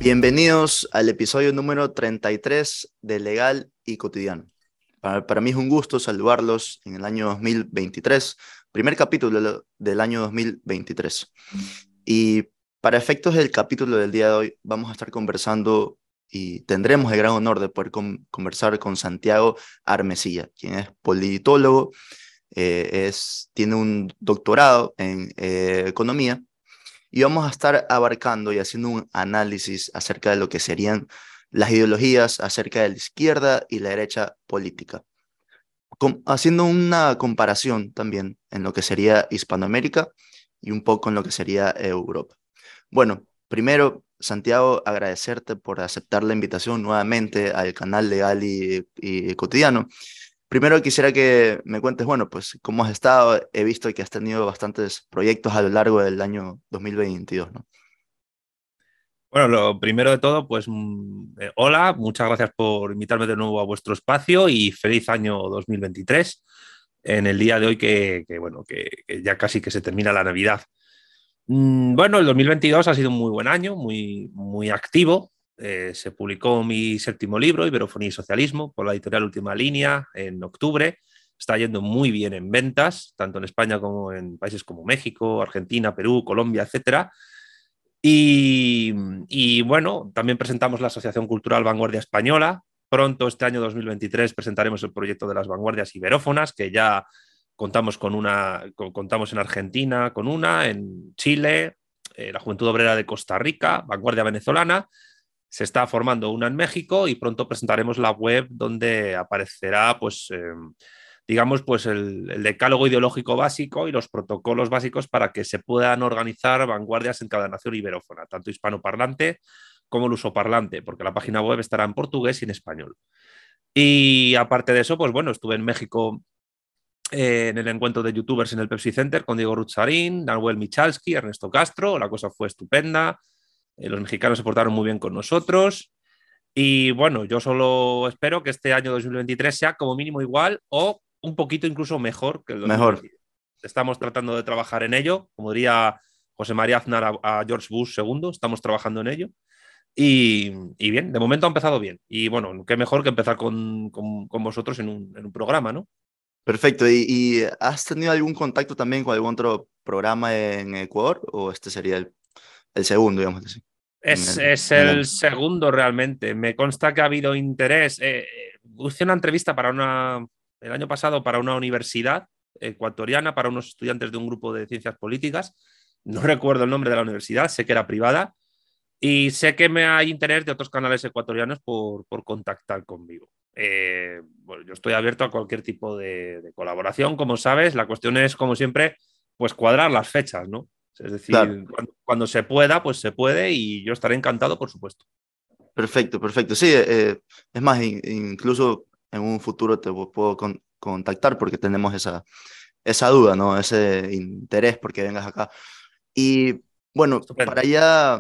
Bienvenidos al episodio número 33 de Legal y Cotidiano. Para mí es un gusto saludarlos en el año 2023, primer capítulo del año 2023. Y para efectos del capítulo del día de hoy, vamos a estar conversando y tendremos el gran honor de poder conversar con Santiago Armesilla, quien es politólogo, tiene un doctorado en economía. Y vamos a estar abarcando y haciendo un análisis acerca de lo que serían las ideologías acerca de la izquierda y la derecha política, haciendo una comparación también en lo que sería Hispanoamérica y un poco en lo que sería Europa. Bueno, primero, Santiago, agradecerte por aceptar la invitación nuevamente al canal Legal y Cotidiano. Primero quisiera que me cuentes, bueno, pues cómo has estado. He visto que has tenido bastantes proyectos a lo largo del año 2022, ¿no? Bueno, lo primero de todo, pues hola, muchas gracias por invitarme de nuevo a vuestro espacio y feliz año 2023 en el día de hoy que ya casi que se termina la Navidad. Bueno, el 2022 ha sido un muy buen año, muy activo. Se publicó mi séptimo libro, Iberofonía y Socialismo, por la editorial Última Línea en octubre. Está yendo muy bien en ventas, tanto en España como en países como México, Argentina, Perú, Colombia, etcétera. Y bueno, también presentamos la Asociación Cultural Vanguardia Española. Pronto, este año 2023, presentaremos el proyecto de las vanguardias iberófonas, que ya contamos en Argentina con una, en Chile, la Juventud Obrera de Costa Rica, Vanguardia Venezolana. Se está formando una en México y pronto presentaremos la web donde aparecerá, pues, digamos, pues el decálogo ideológico básico y los protocolos básicos para que se puedan organizar vanguardias en cada nación iberófona, tanto hispanoparlante como lusoparlante, porque la página web estará en portugués y en español. Y aparte de eso, pues bueno, estuve en México en el encuentro de youtubers en el Pepsi Center con Diego Rutzarín, Nahuel Michalski, Ernesto Castro. La cosa fue estupenda. Los mexicanos se portaron muy bien con nosotros. Y bueno, yo solo espero que este año 2023 sea como mínimo igual o un poquito incluso mejor que el Mejor. 2022. Estamos tratando de trabajar en ello, como diría José María Aznar a George Bush II, estamos trabajando en ello. Y bien, de momento ha empezado bien. Y bueno, qué mejor que empezar con vosotros en un programa, ¿no? Perfecto. ¿Y has tenido algún contacto también con algún otro programa en Ecuador? ¿O este sería el segundo, digamos así, Es en el el año? segundo realmente. Me consta que ha habido interés. Hice una entrevista el año pasado para una universidad ecuatoriana, para unos estudiantes de un grupo de ciencias políticas. No recuerdo el nombre de la universidad, sé que era privada y sé que me hay interés de otros canales ecuatorianos por contactar conmigo. Bueno, yo estoy abierto a cualquier tipo de colaboración, como sabes. La cuestión es, como siempre, pues cuadrar las fechas, ¿no? Es Claro, decir, cuando se pueda, pues se puede y yo estaré encantado, por supuesto. perfecto, perfecto. Sí, es más, incluso en un futuro te puedo contactar porque tenemos esa duda, ¿no? Ese interés porque vengas acá. Y bueno, para Estupendo. ya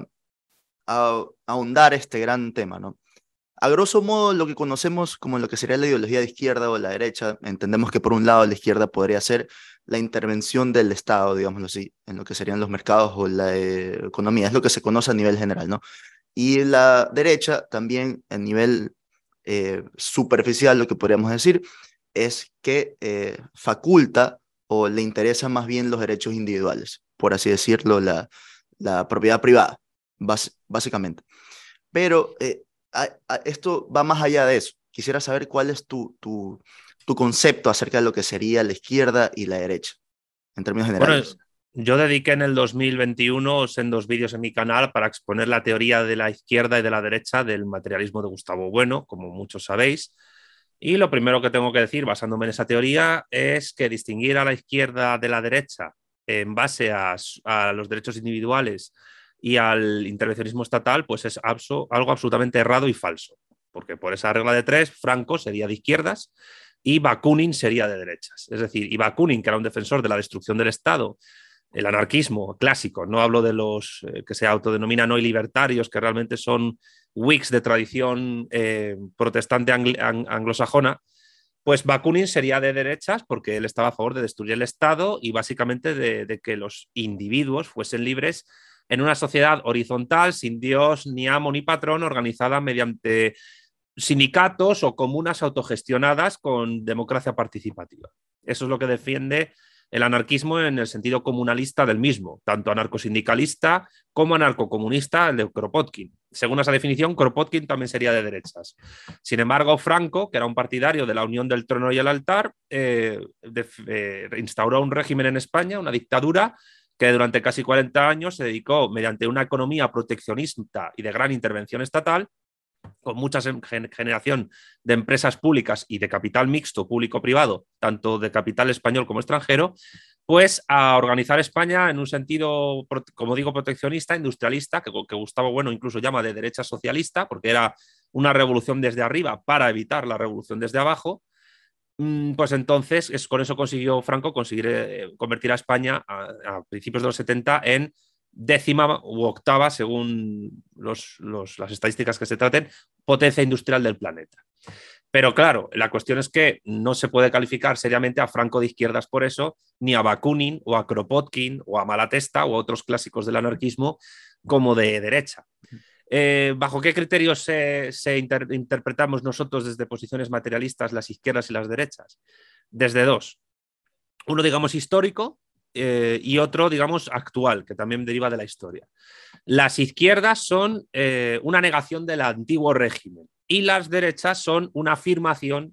ahondar este gran tema, ¿no? A grosso modo, lo que conocemos como lo que sería la ideología de izquierda o la derecha, entendemos que por un lado la izquierda podría ser la intervención del Estado, digámoslo así, en lo que serían los mercados o la economía, es lo que se conoce a nivel general, ¿no? Y la derecha también a nivel superficial, lo que podríamos decir, es que faculta o le interesan más bien los derechos individuales, por así decirlo, la propiedad privada, básicamente. Pero esto va más allá de eso. Quisiera saber cuál es tu concepto acerca de lo que sería la izquierda y la derecha, en términos Bueno, generales. yo dediqué en el 2021 en dos vídeos en mi canal para exponer la teoría de la izquierda y de la derecha del materialismo de Gustavo Bueno, como muchos sabéis. Y lo primero que tengo que decir, basándome en esa teoría, es que distinguir a la izquierda de la derecha en base a los derechos individuales y al intervencionismo estatal, pues es algo absolutamente errado y falso. Porque por esa regla de tres, Franco sería de izquierdas y Bakunin sería de derechas. Es decir, y Bakunin, que era un defensor de la destrucción del Estado, el anarquismo clásico, no hablo de los que se autodenominan hoy libertarios, que realmente son Whigs de tradición protestante anglosajona, pues Bakunin sería de derechas porque él estaba a favor de destruir el Estado y básicamente de que los individuos fuesen libres en una sociedad horizontal, sin Dios, ni amo, ni patrón, organizada mediante sindicatos o comunas autogestionadas con democracia participativa. Eso es lo que defiende el anarquismo en el sentido comunalista del mismo, tanto anarcosindicalista como anarcocomunista, el de Kropotkin. Según esa definición, Kropotkin también sería de derechas. Sin embargo, Franco, que era un partidario de la unión del trono y el altar, instauró un régimen en España, una dictadura, que durante casi 40 años se dedicó, mediante una economía proteccionista y de gran intervención estatal, con mucha generación de empresas públicas y de capital mixto, público-privado, tanto de capital español como extranjero, pues a organizar España en un sentido, como digo, proteccionista, industrialista, que Gustavo Bueno incluso llama de derecha socialista, porque era una revolución desde arriba para evitar la revolución desde abajo. Pues entonces con eso consiguió Franco convertir a España a principios de los 70 en 10ª u 8ª, según las estadísticas que se traten, potencia industrial del planeta. Pero claro, la cuestión es que no se puede calificar seriamente a Franco de izquierdas por eso, ni a Bakunin o a Kropotkin o a Malatesta o a otros clásicos del anarquismo como de derecha. ¿Bajo qué criterios interpretamos nosotros desde posiciones materialistas las izquierdas y las derechas? Desde dos. Uno, digamos, histórico y otro, digamos, actual, que también deriva de la historia. Las izquierdas son una negación del antiguo régimen y las derechas son una afirmación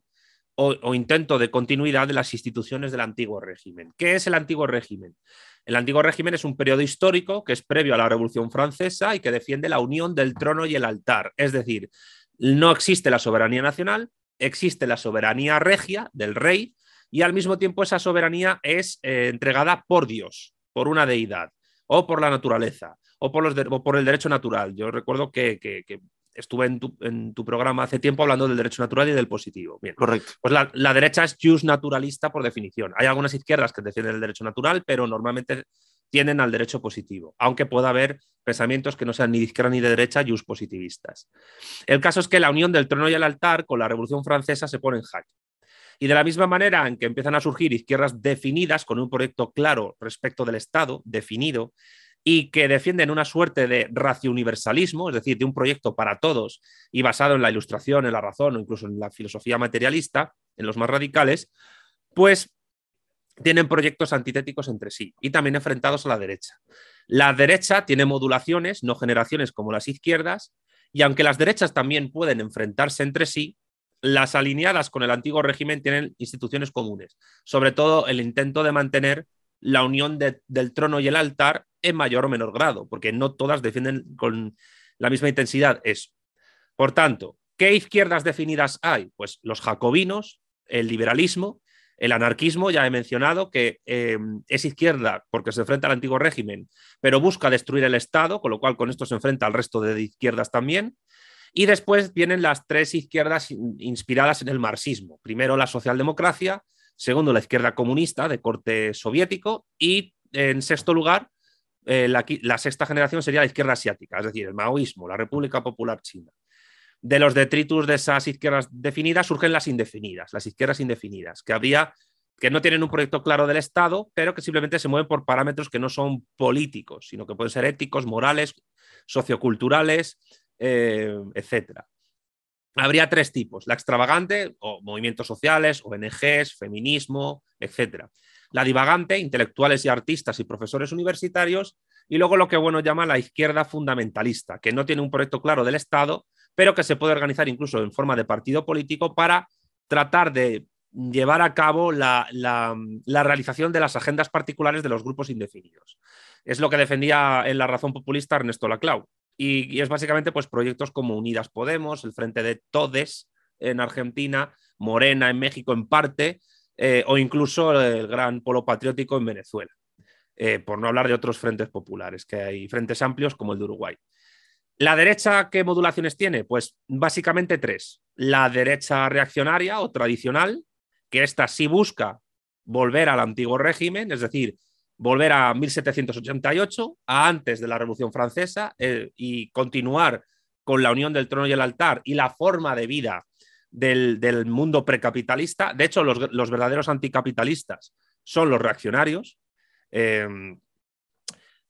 o intento de continuidad de las instituciones del antiguo régimen. ¿Qué es el antiguo régimen? El antiguo régimen es un periodo histórico que es previo a la Revolución Francesa y que defiende la unión del trono y el altar. Es decir, no existe la soberanía nacional, existe la soberanía regia del rey y al mismo tiempo esa soberanía es entregada por Dios, por una deidad o por la naturaleza o por el derecho natural. Yo recuerdo que estuve en tu programa hace tiempo hablando del derecho natural y del positivo. Bien. Correcto. Pues la derecha es jus naturalista por definición. Hay algunas izquierdas que defienden el derecho natural, pero normalmente tienden al derecho positivo, aunque pueda haber pensamientos que no sean ni de izquierda ni de derecha, jus positivistas. El caso es que la unión del trono y el altar con la Revolución Francesa se pone en jaque. Y de la misma manera en que empiezan a surgir izquierdas definidas con un proyecto claro respecto del Estado, definido, y que defienden una suerte de racio-universalismo, es decir, de un proyecto para todos y basado en la ilustración, en la razón o incluso en la filosofía materialista, en los más radicales, pues tienen proyectos antitéticos entre sí y también enfrentados a la derecha. La derecha tiene modulaciones, no generaciones como las izquierdas, y aunque las derechas también pueden enfrentarse entre sí, las alineadas con el antiguo régimen tienen instituciones comunes, sobre todo el intento de mantener la unión del trono y el altar en mayor o menor grado, porque no todas defienden con la misma intensidad eso. Por tanto, ¿qué izquierdas definidas hay? Pues los jacobinos, el liberalismo, el anarquismo, ya he mencionado que es izquierda porque se enfrenta al antiguo régimen, pero busca destruir el Estado, con lo cual con esto se enfrenta al resto de izquierdas también. Y después vienen las tres izquierdas inspiradas en el marxismo. Primero la socialdemocracia, segundo la izquierda comunista de corte soviético y en sexto lugar la sexta generación sería la izquierda asiática, es decir, el maoísmo, la República Popular China. De los detritus de esas izquierdas definidas surgen las indefinidas, las izquierdas indefinidas, que no tienen un proyecto claro del Estado, pero que simplemente se mueven por parámetros que no son políticos, sino que pueden ser éticos, morales, socioculturales, etcétera. Habría tres tipos: la extravagante, o movimientos sociales, ONGs, feminismo, etcétera. La divagante, intelectuales y artistas y profesores universitarios. Y luego lo que Bueno llama la izquierda fundamentalista, que no tiene un proyecto claro del Estado, pero que se puede organizar incluso en forma de partido político para tratar de llevar a cabo la realización de las agendas particulares de los grupos indefinidos. Es lo que defendía en La razón populista Ernesto Laclau. Y es básicamente pues, proyectos como Unidas Podemos, el Frente de Todes en Argentina, Morena en México en parte, o incluso el Gran Polo Patriótico en Venezuela. Por no hablar de otros frentes populares, que hay frentes amplios como el de Uruguay. ¿La derecha qué modulaciones tiene? Pues básicamente tres. La derecha reaccionaria o tradicional, que esta sí busca volver al antiguo régimen, es decir, volver a 1788, a antes de la Revolución Francesa, y continuar con la unión del trono y el altar y la forma de vida del mundo precapitalista. De hecho, los verdaderos anticapitalistas son los reaccionarios.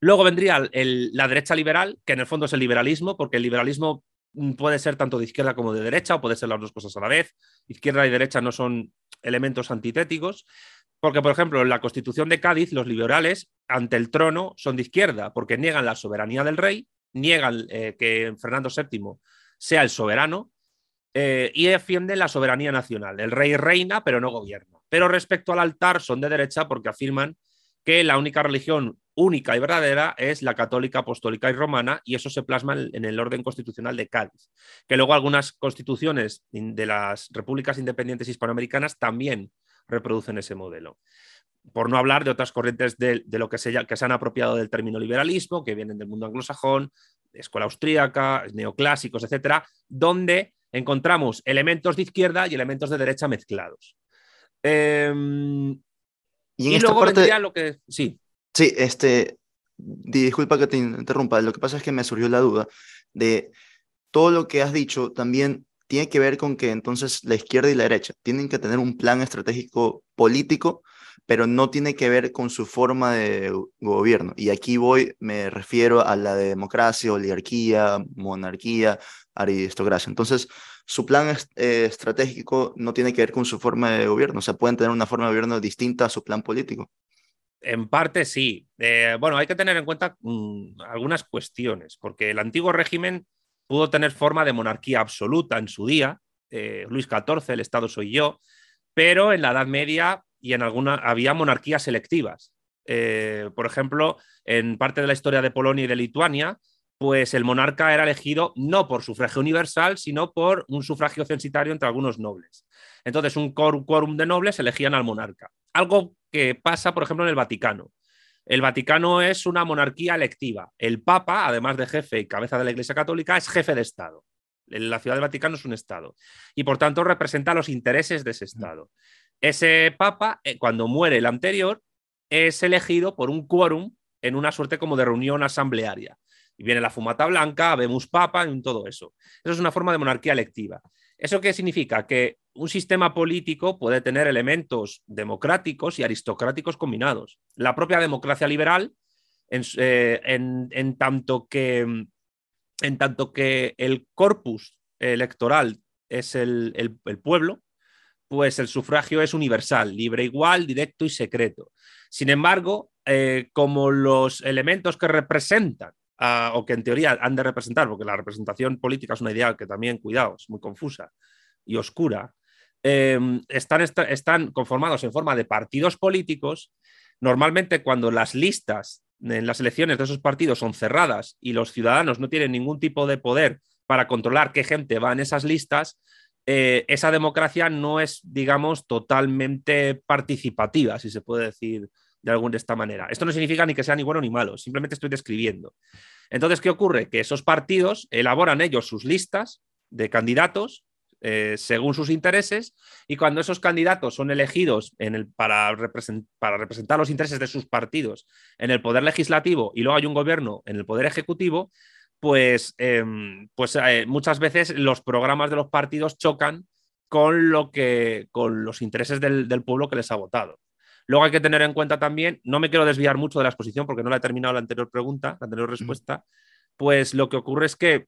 Luego vendría la derecha liberal, que en el fondo es el liberalismo, porque el liberalismo puede ser tanto de izquierda como de derecha, o puede ser las dos cosas a la vez. Izquierda y derecha no son elementos antitéticos, porque, por ejemplo, en la Constitución de Cádiz, los liberales ante el trono son de izquierda, porque niegan la soberanía del rey, niegan que Fernando VII sea el soberano, y defienden la soberanía nacional. El rey reina, pero no gobierna. Pero respecto al altar son de derecha porque afirman que la única religión única y verdadera es la católica, apostólica y romana, y eso se plasma en el orden constitucional de Cádiz, que luego algunas constituciones de las repúblicas independientes hispanoamericanas también reproducen ese modelo. Por no hablar de otras corrientes de lo que se han apropiado del término liberalismo, que vienen del mundo anglosajón, escuela austríaca, neoclásicos, etcétera, donde encontramos elementos de izquierda y elementos de derecha mezclados. Y en Y esta luego parte, vendría lo que... Sí. sí, disculpa que te interrumpa, lo que pasa es que me surgió la duda de todo lo que has dicho también tiene que ver con que entonces la izquierda y la derecha tienen que tener un plan estratégico político, pero no tiene que ver con su forma de gobierno. Y aquí me refiero a la de democracia, oligarquía, monarquía, aristocracia. Entonces, su plan estratégico no tiene que ver con su forma de gobierno, o sea, pueden tener una forma de gobierno distinta a su plan político. En parte sí. Bueno, hay que tener en cuenta algunas cuestiones, porque el antiguo régimen pudo tener forma de monarquía absoluta en su día, Luis XIV, el Estado soy yo, pero en la Edad Media y en alguna había monarquías selectivas. Por ejemplo, en parte de la historia de Polonia y de Lituania, pues el monarca era elegido no por sufragio universal, sino por un sufragio censitario entre algunos nobles. Entonces, un quórum de nobles elegían al monarca. Algo que pasa, por ejemplo, en el Vaticano. El Vaticano es una monarquía electiva. El Papa, además de jefe y cabeza de la Iglesia Católica, es jefe de Estado. La Ciudad del Vaticano es un Estado y, por tanto, representa los intereses de ese Estado. Ese Papa, cuando muere el anterior, es elegido por un quórum en una suerte como de reunión asamblearia. Y viene la fumata blanca, vemos Papa y todo eso. Eso es una forma de monarquía electiva. ¿Eso qué significa? Que un sistema político puede tener elementos democráticos y aristocráticos combinados. La propia democracia liberal, en tanto que el corpus electoral es el pueblo, pues el sufragio es universal, libre, igual, directo y secreto. Sin embargo, como los elementos que representan, o que en teoría han de representar, porque la representación política es una idea que también, cuidado, es muy confusa y oscura, están conformados en forma de partidos políticos. Normalmente, cuando las listas en las elecciones de esos partidos son cerradas y los ciudadanos no tienen ningún tipo de poder para controlar qué gente va en esas listas, esa democracia no es, digamos, totalmente participativa, si se puede decir de esta manera. Esto no significa ni que sea ni bueno ni malo, simplemente estoy describiendo. Entonces, ¿qué ocurre? Que esos partidos elaboran ellos sus listas de candidatos según sus intereses, y cuando esos candidatos son elegidos para representar los intereses de sus partidos en el poder legislativo y luego hay un gobierno en el poder ejecutivo, pues muchas veces los programas de los partidos chocan con los intereses del pueblo que les ha votado. Luego hay que tener en cuenta también, no me quiero desviar mucho de la exposición porque no la he terminado la anterior pregunta, la anterior respuesta, pues lo que ocurre es que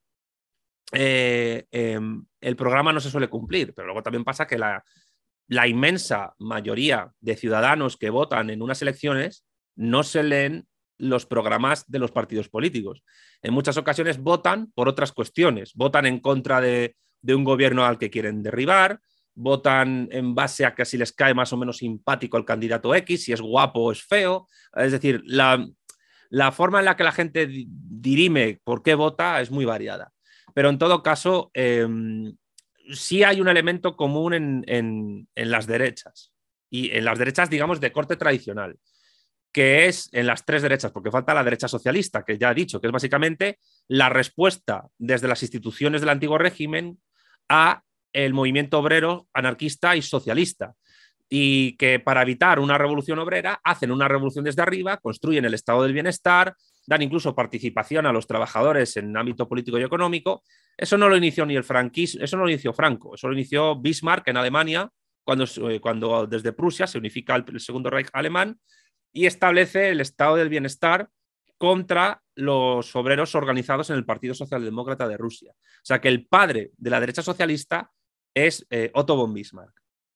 el programa no se suele cumplir, pero luego también pasa que la inmensa mayoría de ciudadanos que votan en unas elecciones no se leen los programas de los partidos políticos. En muchas ocasiones votan por otras cuestiones, votan en contra de un gobierno al que quieren derribar, votan en base a que si les cae más o menos simpático el candidato X, si es guapo o es feo. Es decir, la forma en la que la gente dirime por qué vota es muy variada. Pero en todo caso, sí hay un elemento común en las derechas, y en las derechas, digamos, de corte tradicional, que es en las tres derechas, porque falta la derecha socialista, que ya he dicho, que es básicamente la respuesta desde las instituciones del antiguo régimen a el movimiento obrero, anarquista y socialista, y que para evitar una revolución obrera hacen una revolución desde arriba, construyen el estado del bienestar, dan incluso participación a los trabajadores en el ámbito político y económico. Eso no lo inició ni el franquismo, eso no lo inició Franco, eso lo inició Bismarck en Alemania, cuando desde Prusia se unifica el Segundo Reich alemán y establece el estado del bienestar contra los obreros organizados en el Partido Socialdemócrata de Rusia. O sea que el padre de la derecha socialista es Otto von Bismarck.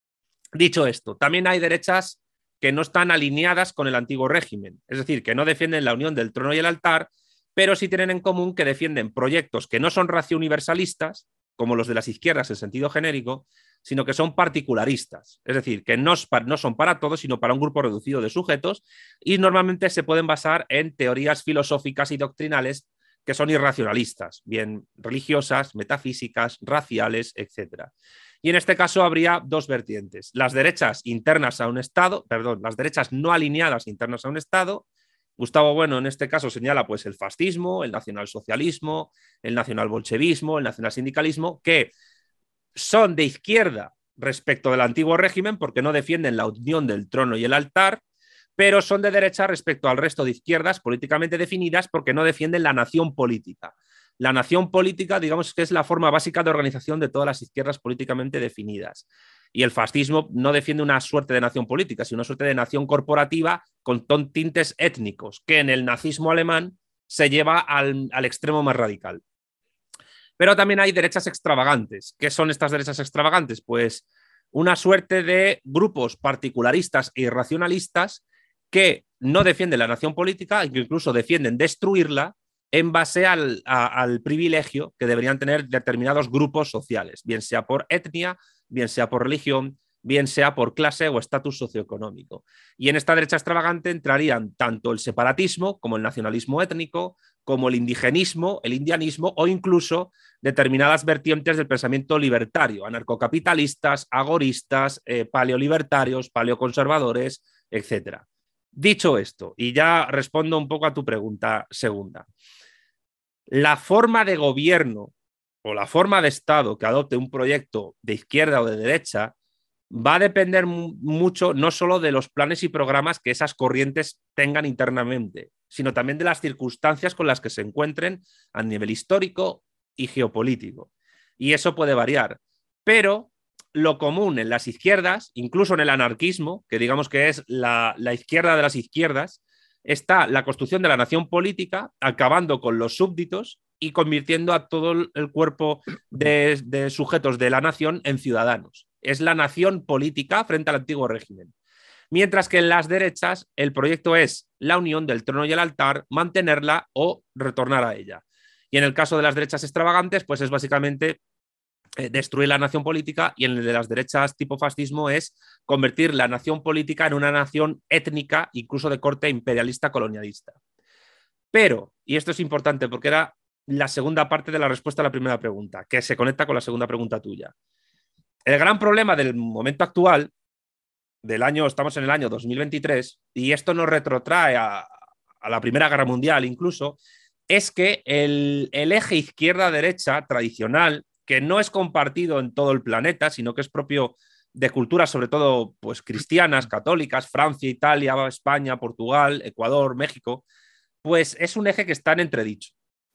Dicho esto, también hay derechas que no están alineadas con el antiguo régimen, es decir, que no defienden la unión del trono y el altar, pero sí tienen en común que defienden proyectos que no son ratio universalistas, como los de las izquierdas en sentido genérico, sino que son particularistas, es decir, que no son para todos, sino para un grupo reducido de sujetos, y normalmente se pueden basar en teorías filosóficas y doctrinales que son irracionalistas, bien religiosas, metafísicas, raciales, etc. Y en este caso habría dos vertientes: las derechas internas a un Estado, perdón, las derechas no alineadas internas a un Estado. Gustavo Bueno en este caso señala pues el fascismo, el nacionalsocialismo, el nacionalbolchevismo, el nacionalsindicalismo, que son de izquierda respecto del antiguo régimen porque no defienden la unión del trono y el altar, pero son de derecha respecto al resto de izquierdas políticamente definidas porque no defienden la nación política. La nación política, digamos que es la forma básica de organización de todas las izquierdas políticamente definidas. Y el fascismo no defiende una suerte de nación política, sino una suerte de nación corporativa con tintes étnicos, que en el nazismo alemán se lleva al extremo más radical. Pero también hay derechas extravagantes. ¿Qué son estas derechas extravagantes? Pues una suerte de grupos particularistas e irracionalistas que no defienden la nación política y que incluso defienden destruirla en base al privilegio que deberían tener determinados grupos sociales, bien sea por etnia, bien sea por religión, bien sea por clase o estatus socioeconómico. Y en esta derecha extravagante entrarían tanto el separatismo como el nacionalismo étnico, como el indigenismo, el indianismo o incluso determinadas vertientes del pensamiento libertario, anarcocapitalistas, agoristas, paleolibertarios, paleoconservadores, etc. Dicho esto, y ya respondo un poco a tu pregunta segunda, la forma de gobierno o la forma de Estado que adopte un proyecto de izquierda o de derecha va a depender mucho no solo de los planes y programas que esas corrientes tengan internamente, sino también de las circunstancias con las que se encuentren a nivel histórico y geopolítico. Y eso puede variar. Pero lo común en las izquierdas, incluso en el anarquismo, que digamos que es la izquierda de las izquierdas, está la construcción de la nación política, acabando con los súbditos y convirtiendo a todo el cuerpo de sujetos de la nación en ciudadanos. Es la nación política frente al antiguo régimen. Mientras que en las derechas el proyecto es la unión del trono y el altar, mantenerla o retornar a ella. Y en el caso de las derechas extravagantes, pues es básicamente destruir la nación política, y en el de las derechas tipo fascismo es convertir la nación política en una nación étnica, incluso de corte imperialista colonialista. Pero, y esto es importante porque era la segunda parte de la respuesta a la primera pregunta, que se conecta con la segunda pregunta tuya. El gran problema del momento actual, estamos en el año 2023, y esto nos retrotrae a la Primera Guerra Mundial incluso, es que el eje izquierda-derecha tradicional, que no es compartido en todo el planeta, sino que es propio de culturas sobre todo pues, cristianas, católicas, Francia, Italia, España, Portugal, Ecuador, México, pues es un eje que está en entredicho.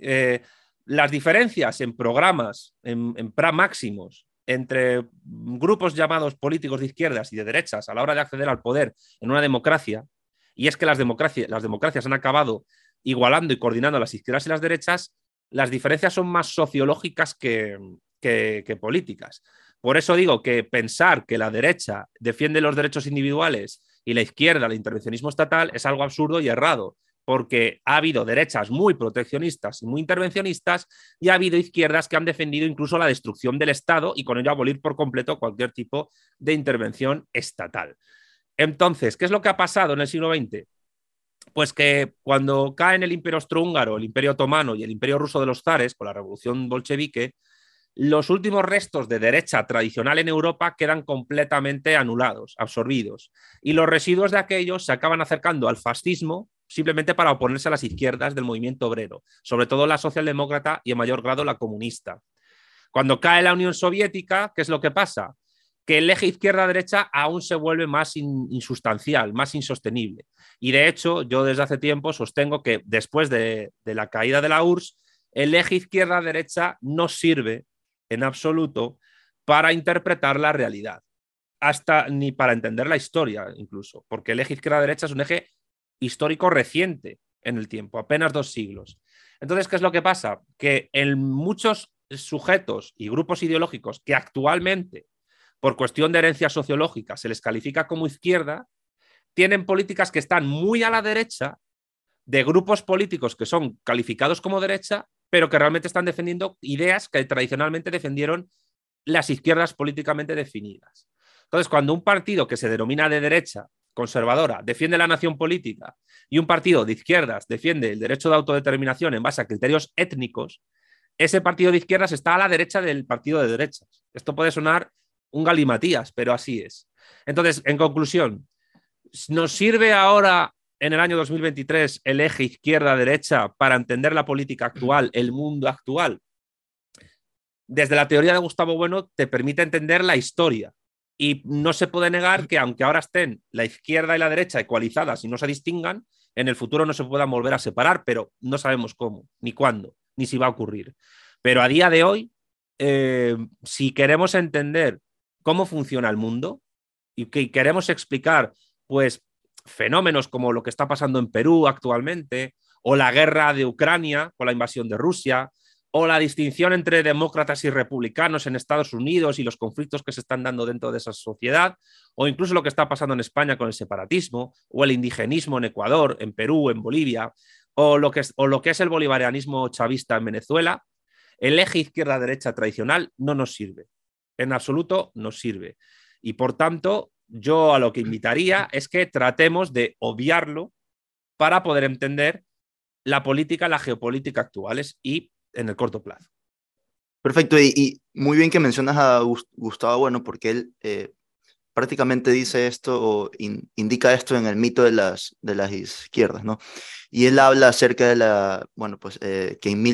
Las diferencias en programas, en máximos, entre grupos llamados políticos de izquierdas y de derechas a la hora de acceder al poder en una democracia, y es que las democracias han acabado igualando y coordinando a las izquierdas y las derechas, las diferencias son más sociológicas que políticas. Por eso digo que pensar que la derecha defiende los derechos individuales y la izquierda el intervencionismo estatal es algo absurdo y errado, porque ha habido derechas muy proteccionistas y muy intervencionistas y ha habido izquierdas que han defendido incluso la destrucción del Estado y con ello abolir por completo cualquier tipo de intervención estatal. Entonces, ¿qué es lo que ha pasado en el siglo XX? Pues que cuando caen el Imperio Austrohúngaro, el Imperio Otomano y el Imperio Ruso de los zares con la Revolución Bolchevique, los últimos restos de derecha tradicional en Europa quedan completamente anulados, absorbidos, y los residuos de aquellos se acaban acercando al fascismo simplemente para oponerse a las izquierdas del movimiento obrero, sobre todo la socialdemócrata y en mayor grado la comunista. Cuando cae la Unión Soviética, ¿qué es lo que pasa? Que el eje izquierda-derecha aún se vuelve más insustancial, más insostenible. Y de hecho, yo desde hace tiempo sostengo que después de la caída de la URSS, el eje izquierda-derecha no sirve en absoluto para interpretar la realidad, hasta ni para entender la historia incluso, porque el eje izquierda-derecha es un eje histórico reciente. en el tiempo, apenas 2 siglos. Entonces, ¿qué es lo que pasa? Que en muchos sujetos y grupos ideológicos que actualmente, por cuestión de herencia sociológica, se les califica como izquierda, tienen políticas que están muy a la derecha de grupos políticos que son calificados como derecha, pero que realmente están defendiendo ideas que tradicionalmente defendieron las izquierdas políticamente definidas. Entonces, cuando un partido que se denomina de derecha conservadora defiende la nación política y un partido de izquierdas defiende el derecho de autodeterminación en base a criterios étnicos, ese partido de izquierdas está a la derecha del partido de derechas. Esto puede sonar un galimatías, pero así es. Entonces, en conclusión, ¿nos sirve ahora en el año 2023 el eje izquierda-derecha para entender la política actual, el mundo actual? Desde la teoría de Gustavo Bueno te permite entender la historia. Y no se puede negar que aunque ahora estén la izquierda y la derecha ecualizadas y no se distingan, en el futuro no se puedan volver a separar, pero no sabemos cómo, ni cuándo, ni si va a ocurrir. Pero a día de hoy, si queremos entender cómo funciona el mundo y que queremos explicar, pues, fenómenos como lo que está pasando en Perú actualmente, o la guerra de Ucrania con la invasión de Rusia, o la distinción entre demócratas y republicanos en Estados Unidos y los conflictos que se están dando dentro de esa sociedad, o incluso lo que está pasando en España con el separatismo, o el indigenismo en Ecuador, en Perú, en Bolivia, o lo que es el bolivarianismo chavista en Venezuela, el eje izquierda-derecha tradicional no nos sirve. En absoluto nos sirve. Y por tanto, yo a lo que invitaría es que tratemos de obviarlo para poder entender la política, la geopolítica actuales y en el corto plazo. Perfecto, y muy bien que mencionas a Gustavo Bueno, porque él prácticamente dice esto o indica esto en el mito de las izquierdas, ¿no? Y él habla acerca de bueno, pues que en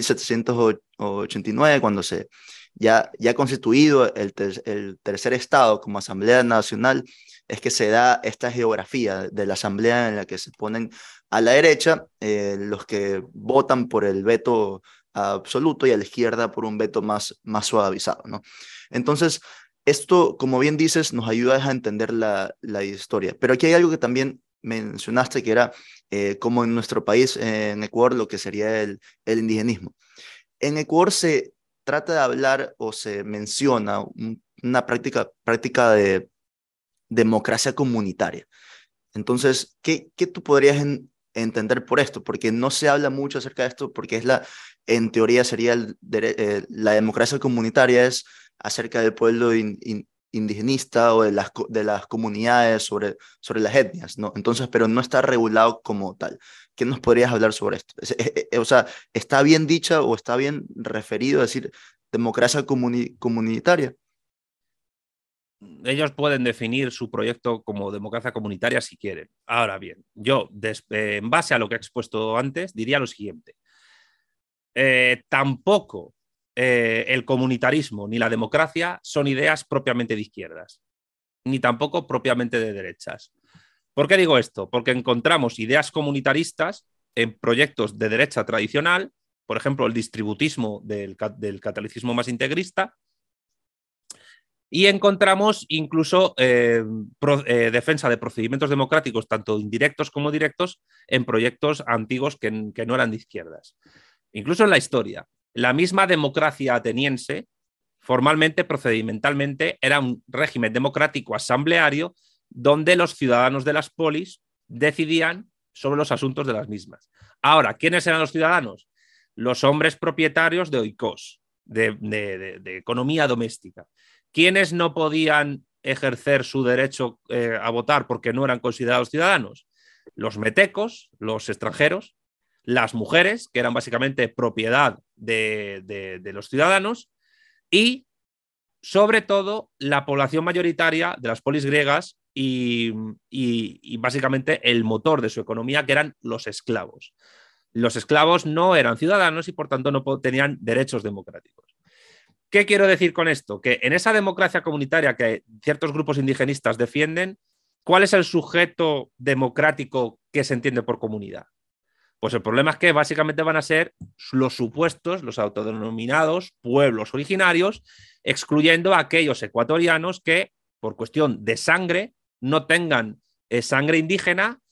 1789, cuando ya constituido el tercer estado como Asamblea Nacional, es que se da esta geografía de la Asamblea en la que se ponen a la derecha los que votan por el veto absoluto y a la izquierda por un veto más suavizado, ¿no? Entonces, esto, como bien dices, nos ayuda a entender la historia. Pero aquí hay algo que también mencionaste, que era como en nuestro país, en Ecuador, lo que sería el indigenismo. En Ecuador se trata de hablar o se menciona una práctica de democracia comunitaria. Entonces, ¿qué tú podrías entender por esto? Porque no se habla mucho acerca de esto, porque en teoría sería la democracia comunitaria es acerca del pueblo indigenista o de las comunidades sobre las etnias, ¿no? Entonces, pero no está regulado como tal. ¿Qué nos podrías hablar sobre esto? O sea, ¿está bien dicha o está bien referido a decir democracia comunitaria? Ellos pueden definir su proyecto como democracia comunitaria si quieren. Ahora bien, yo, en base a lo que he expuesto antes, diría lo siguiente. Tampoco el comunitarismo ni la democracia son ideas propiamente de izquierdas, ni tampoco propiamente de derechas. ¿Por qué digo esto? Porque encontramos ideas comunitaristas en proyectos de derecha tradicional, por ejemplo, el distributismo del catolicismo más integrista, y encontramos incluso defensa de procedimientos democráticos, tanto indirectos como directos, en proyectos antiguos que no eran de izquierdas. Incluso en la historia. La misma democracia ateniense, formalmente, procedimentalmente, era un régimen democrático asambleario donde los ciudadanos de las polis decidían sobre los asuntos de las mismas. Ahora, ¿quiénes eran los ciudadanos? Los hombres propietarios de oikos, de economía doméstica. ¿Quiénes no podían ejercer su derecho a votar porque no eran considerados ciudadanos? Los metecos, los extranjeros, las mujeres, que eran básicamente propiedad de los ciudadanos, y sobre todo la población mayoritaria de las polis griegas y básicamente el motor de su economía, que eran los esclavos. Los esclavos no eran ciudadanos y por tanto no tenían derechos democráticos. ¿Qué quiero decir con esto? Que en esa democracia comunitaria que ciertos grupos indigenistas defienden, ¿cuál es el sujeto democrático que se entiende por comunidad? Pues el problema es que básicamente van a ser los supuestos, los autodenominados pueblos originarios, excluyendo a aquellos ecuatorianos que, por cuestión de sangre, no tengan sangre indígena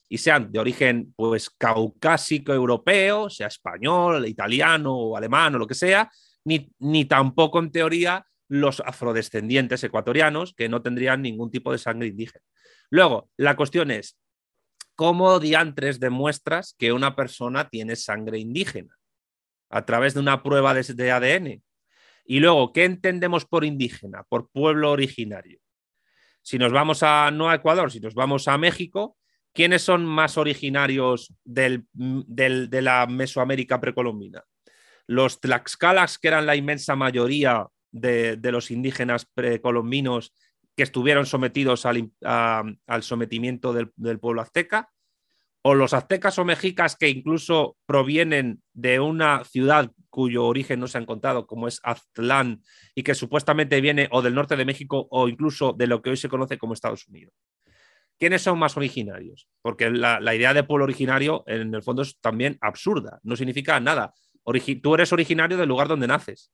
y sean de origen pues caucásico europeo, sea español, italiano o alemán o lo que sea, ni tampoco en teoría los afrodescendientes ecuatorianos que no tendrían ningún tipo de sangre indígena. Luego, la cuestión es, ¿cómo diantres demuestras que una persona tiene sangre indígena? A través de una prueba de ADN. Y luego, ¿qué entendemos por indígena? Por pueblo originario. Si nos vamos no a Ecuador, si nos vamos a México, ¿quiénes son más originarios de la Mesoamérica precolombina? Los tlaxcalas, que eran la inmensa mayoría de los indígenas precolombinos que estuvieron sometidos al sometimiento del pueblo azteca, o los aztecas o mexicas que incluso provienen de una ciudad cuyo origen no se ha encontrado, como es Aztlán, y que supuestamente viene o del norte de México o incluso de lo que hoy se conoce como Estados Unidos. ¿Quiénes son más originarios? Porque la idea de pueblo originario en el fondo es también absurda, no significa nada. Tú eres originario del lugar donde naces,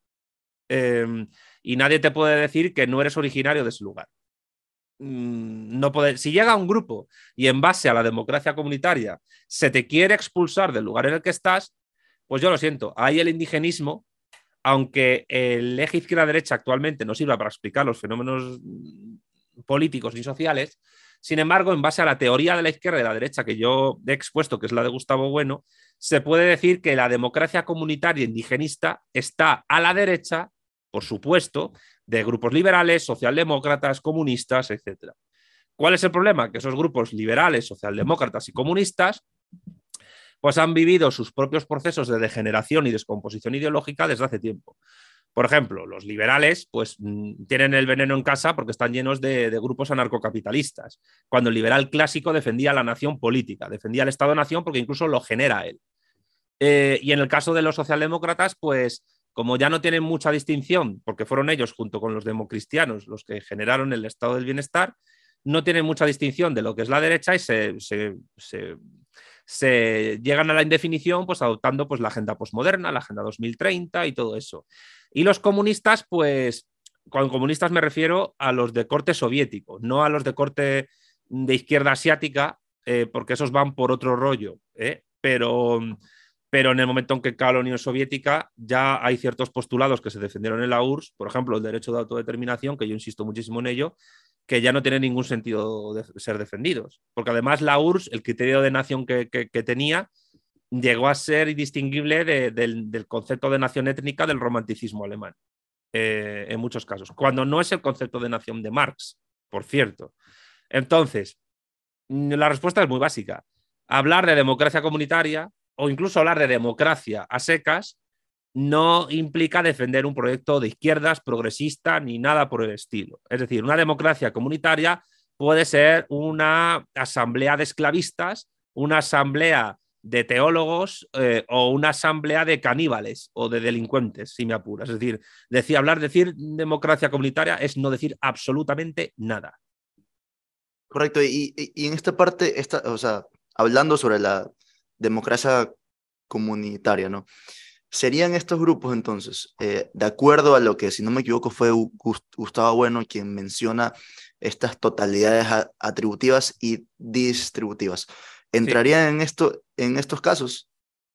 y nadie te puede decir que no eres originario de ese lugar. No poder, si llega un grupo y en base a la democracia comunitaria se te quiere expulsar del lugar en el que estás, pues yo lo siento, ahí el indigenismo, aunque el eje izquierda-derecha actualmente no sirva para explicar los fenómenos políticos ni sociales, sin embargo, en base a la teoría de la izquierda y de la derecha que yo he expuesto, que es la de Gustavo Bueno, se puede decir que la democracia comunitaria indigenista está a la derecha, por supuesto, de grupos liberales, socialdemócratas, comunistas, etc. ¿Cuál es el problema? Que esos grupos liberales, socialdemócratas y comunistas pues han vivido sus propios procesos de degeneración y descomposición ideológica desde hace tiempo. Por ejemplo, los liberales pues tienen el veneno en casa porque están llenos de grupos anarcocapitalistas, cuando el liberal clásico defendía la nación política, defendía el Estado-nación porque incluso lo genera él. Y en el caso de los socialdemócratas, pues como ya no tienen mucha distinción, porque fueron ellos junto con los democristianos los que generaron el estado del bienestar, no tienen mucha distinción de lo que es la derecha y se llegan a la indefinición pues adoptando pues la agenda posmoderna, la agenda 2030 y todo eso. Y los comunistas, pues con comunistas me refiero a los de corte soviético, no a los de corte de izquierda asiática, porque esos van por otro rollo, pero en el momento en que cae la Unión Soviética ya hay ciertos postulados que se defendieron en la URSS, por ejemplo, el derecho de autodeterminación, que yo insisto muchísimo en ello, que ya no tiene ningún sentido de ser defendidos. Porque además la URSS, el criterio de nación que tenía, llegó a ser indistinguible del concepto de nación étnica del romanticismo alemán, en muchos casos, cuando no es el concepto de nación de Marx, por cierto. Entonces, la respuesta es muy básica. Hablar de democracia comunitaria o incluso hablar de democracia a secas no implica defender un proyecto de izquierdas, progresista, ni nada por el estilo. Es decir, una democracia comunitaria puede ser una asamblea de esclavistas, una asamblea de teólogos o una asamblea de caníbales o de delincuentes, si me apuras. Es decir, decir democracia comunitaria es no decir absolutamente nada. Correcto, y en esta parte, o sea, hablando sobre la democracia comunitaria, ¿no? ¿Serían estos grupos entonces, de acuerdo a lo que, si no me equivoco, fue Gustavo Bueno quien menciona estas totalidades atributivas y distributivas? ¿Entrarían en estos casos?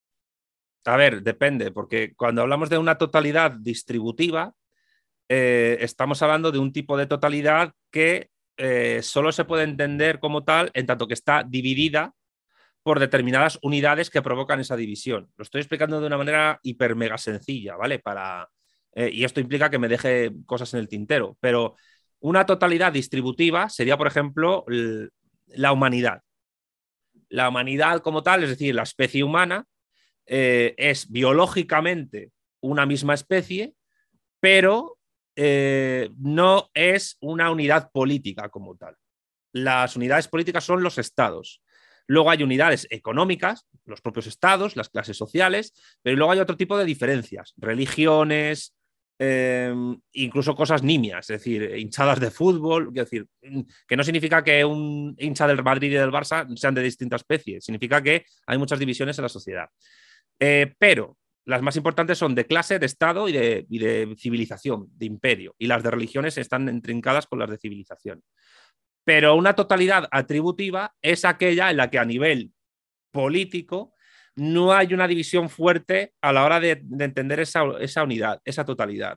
A ver, depende, porque cuando hablamos de una totalidad distributiva, estamos hablando de un tipo de totalidad que solo se puede entender como tal en tanto que está dividida por determinadas unidades que provocan esa división. Lo estoy explicando de una manera hiper mega sencilla, ¿vale? Y esto implica que me deje cosas en el tintero, pero una totalidad distributiva sería, por ejemplo, la humanidad. La humanidad como tal, es decir, la especie humana, es biológicamente una misma especie, pero no es una unidad política como tal. Las unidades políticas son los estados. Luego hay unidades económicas, los propios estados, las clases sociales, pero luego hay otro tipo de diferencias, religiones, incluso cosas nimias, es decir, hinchadas de fútbol, es decir, que no significa que un hincha del Madrid y del Barça sean de distinta especie, significa que hay muchas divisiones en la sociedad. Pero las más importantes son de clase, de estado y de civilización, de imperio, y las de religiones están intrincadas con las de civilización. Pero una totalidad atributiva es aquella en la que a nivel político no hay una división fuerte a la hora de entender esa unidad, esa totalidad.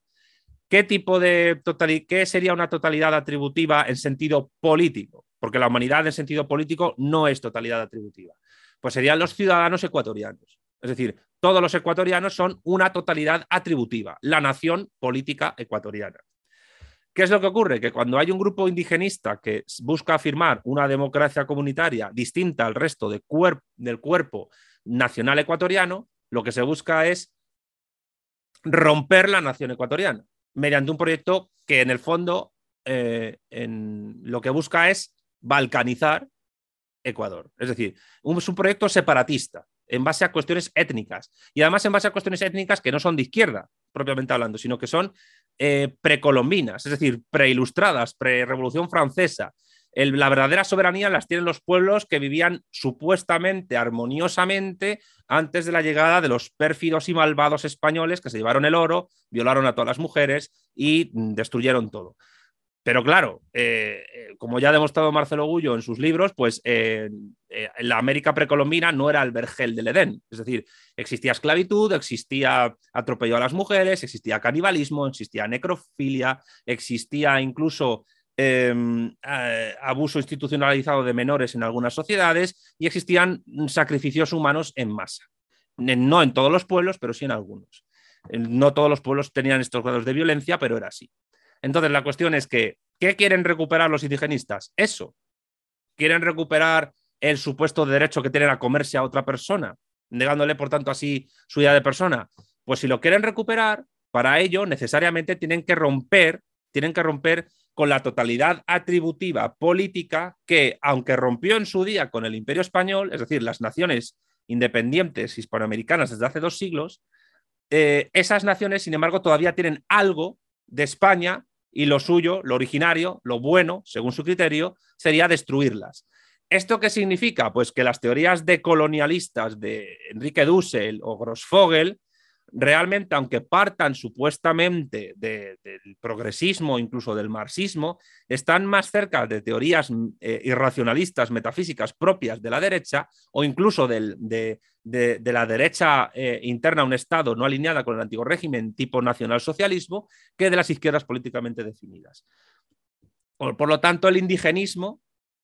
¿Qué sería una totalidad atributiva en sentido político? Porque la humanidad en sentido político no es totalidad atributiva. Pues serían los ciudadanos ecuatorianos. Es decir, todos los ecuatorianos son una totalidad atributiva, la nación política ecuatoriana. ¿Qué es lo que ocurre? Que cuando hay un grupo indigenista que busca afirmar una democracia comunitaria distinta al resto del cuerpo nacional ecuatoriano, lo que se busca es romper la nación ecuatoriana mediante un proyecto que en el fondo lo que busca es balcanizar Ecuador. Es decir, es un proyecto separatista en base a cuestiones étnicas y además en base a cuestiones étnicas que no son de izquierda, propiamente hablando, sino que son precolombinas, es decir, preilustradas, pre-revolución francesa. La verdadera soberanía las tienen los pueblos que vivían supuestamente armoniosamente antes de la llegada de los pérfidos y malvados españoles que se llevaron el oro, violaron a todas las mujeres y destruyeron todo. Pero claro, como ya ha demostrado Marcelo Gullo en sus libros, pues la América precolombina no era el vergel del Edén. Es decir, existía esclavitud, existía atropello a las mujeres, existía canibalismo, existía necrofilia, existía incluso abuso institucionalizado de menores en algunas sociedades y existían sacrificios humanos en masa. No en todos los pueblos, pero sí en algunos. No todos los pueblos tenían estos grados de violencia, pero era así. Entonces, la cuestión es que, ¿qué quieren recuperar los indigenistas? Eso. ¿Quieren recuperar el supuesto derecho que tienen a comerse a otra persona, negándole, por tanto, así su idea de persona? Pues si lo quieren recuperar, para ello necesariamente tienen que romper con la totalidad atributiva política que, aunque rompió en su día con el Imperio Español, es decir, las naciones independientes hispanoamericanas desde hace 2 siglos, esas naciones, sin embargo, todavía tienen algo de España y lo suyo, lo originario, lo bueno, según su criterio, sería destruirlas. ¿Esto qué significa? Pues que las teorías decolonialistas de Enrique Dussel o Grossfogel realmente, aunque partan supuestamente del progresismo, incluso del marxismo, están más cerca de teorías irracionalistas, metafísicas propias de la derecha o incluso de la derecha interna a un Estado no alineada con el antiguo régimen tipo nacionalsocialismo que de las izquierdas políticamente definidas. Por lo tanto, el indigenismo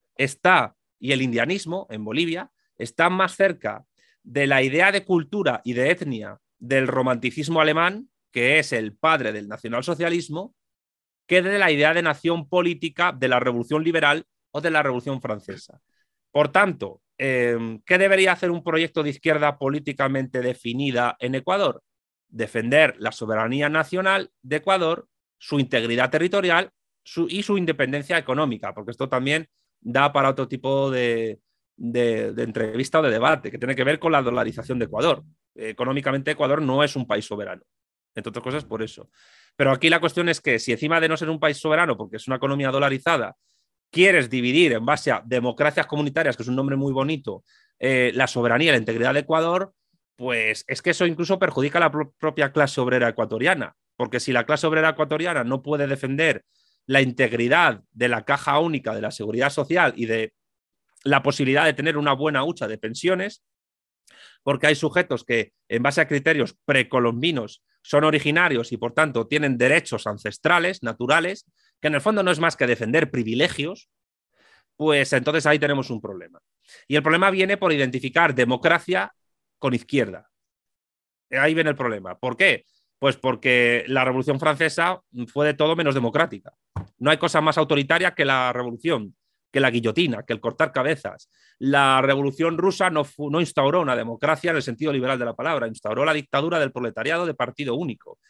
y el indianismo en Bolivia están más cerca de la idea de cultura y de etnia del romanticismo alemán, que es el padre del nacionalsocialismo, que de la idea de nación política de la Revolución Liberal o de la Revolución Francesa. Por tanto, ¿qué debería hacer un proyecto de izquierda políticamente definida en Ecuador? Defender la soberanía nacional de Ecuador, su integridad territorial y su independencia económica, porque esto también da para otro tipo de entrevista o de debate, que tiene que ver con la dolarización de Ecuador. Económicamente Ecuador no es un país soberano, entre otras cosas por eso. Pero aquí la cuestión es que si encima de no ser un país soberano, porque es una economía dolarizada, quieres dividir en base a democracias comunitarias, que es un nombre muy bonito, la soberanía y la integridad de Ecuador, pues es que eso incluso perjudica a la propia clase obrera ecuatoriana, porque si la clase obrera ecuatoriana no puede defender la integridad de la caja única de la seguridad social y de la posibilidad de tener una buena hucha de pensiones, porque hay sujetos que en base a criterios precolombinos son originarios y por tanto tienen derechos ancestrales, naturales, que en el fondo no es más que defender privilegios, pues entonces ahí tenemos un problema. Y el problema viene por identificar democracia con izquierda. Ahí viene el problema. ¿Por qué? Pues porque la Revolución Francesa fue de todo menos democrática. No hay cosa más autoritaria que la revolución, que la guillotina, que el cortar cabezas. La Revolución Rusa no instauró una democracia en el sentido liberal de la palabra, instauró la dictadura del proletariado de partido único.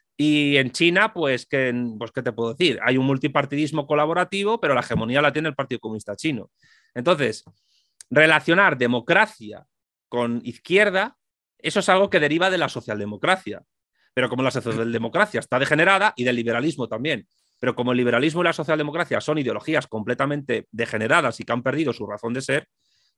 Y en China, pues ¿qué te puedo decir? Hay un multipartidismo colaborativo, pero la hegemonía la tiene el Partido Comunista Chino. Entonces, relacionar democracia con izquierda, eso es algo que deriva de la socialdemocracia. Pero como la socialdemocracia está degenerada y del liberalismo también, pero como el liberalismo y la socialdemocracia son ideologías completamente degeneradas y que han perdido su razón de ser,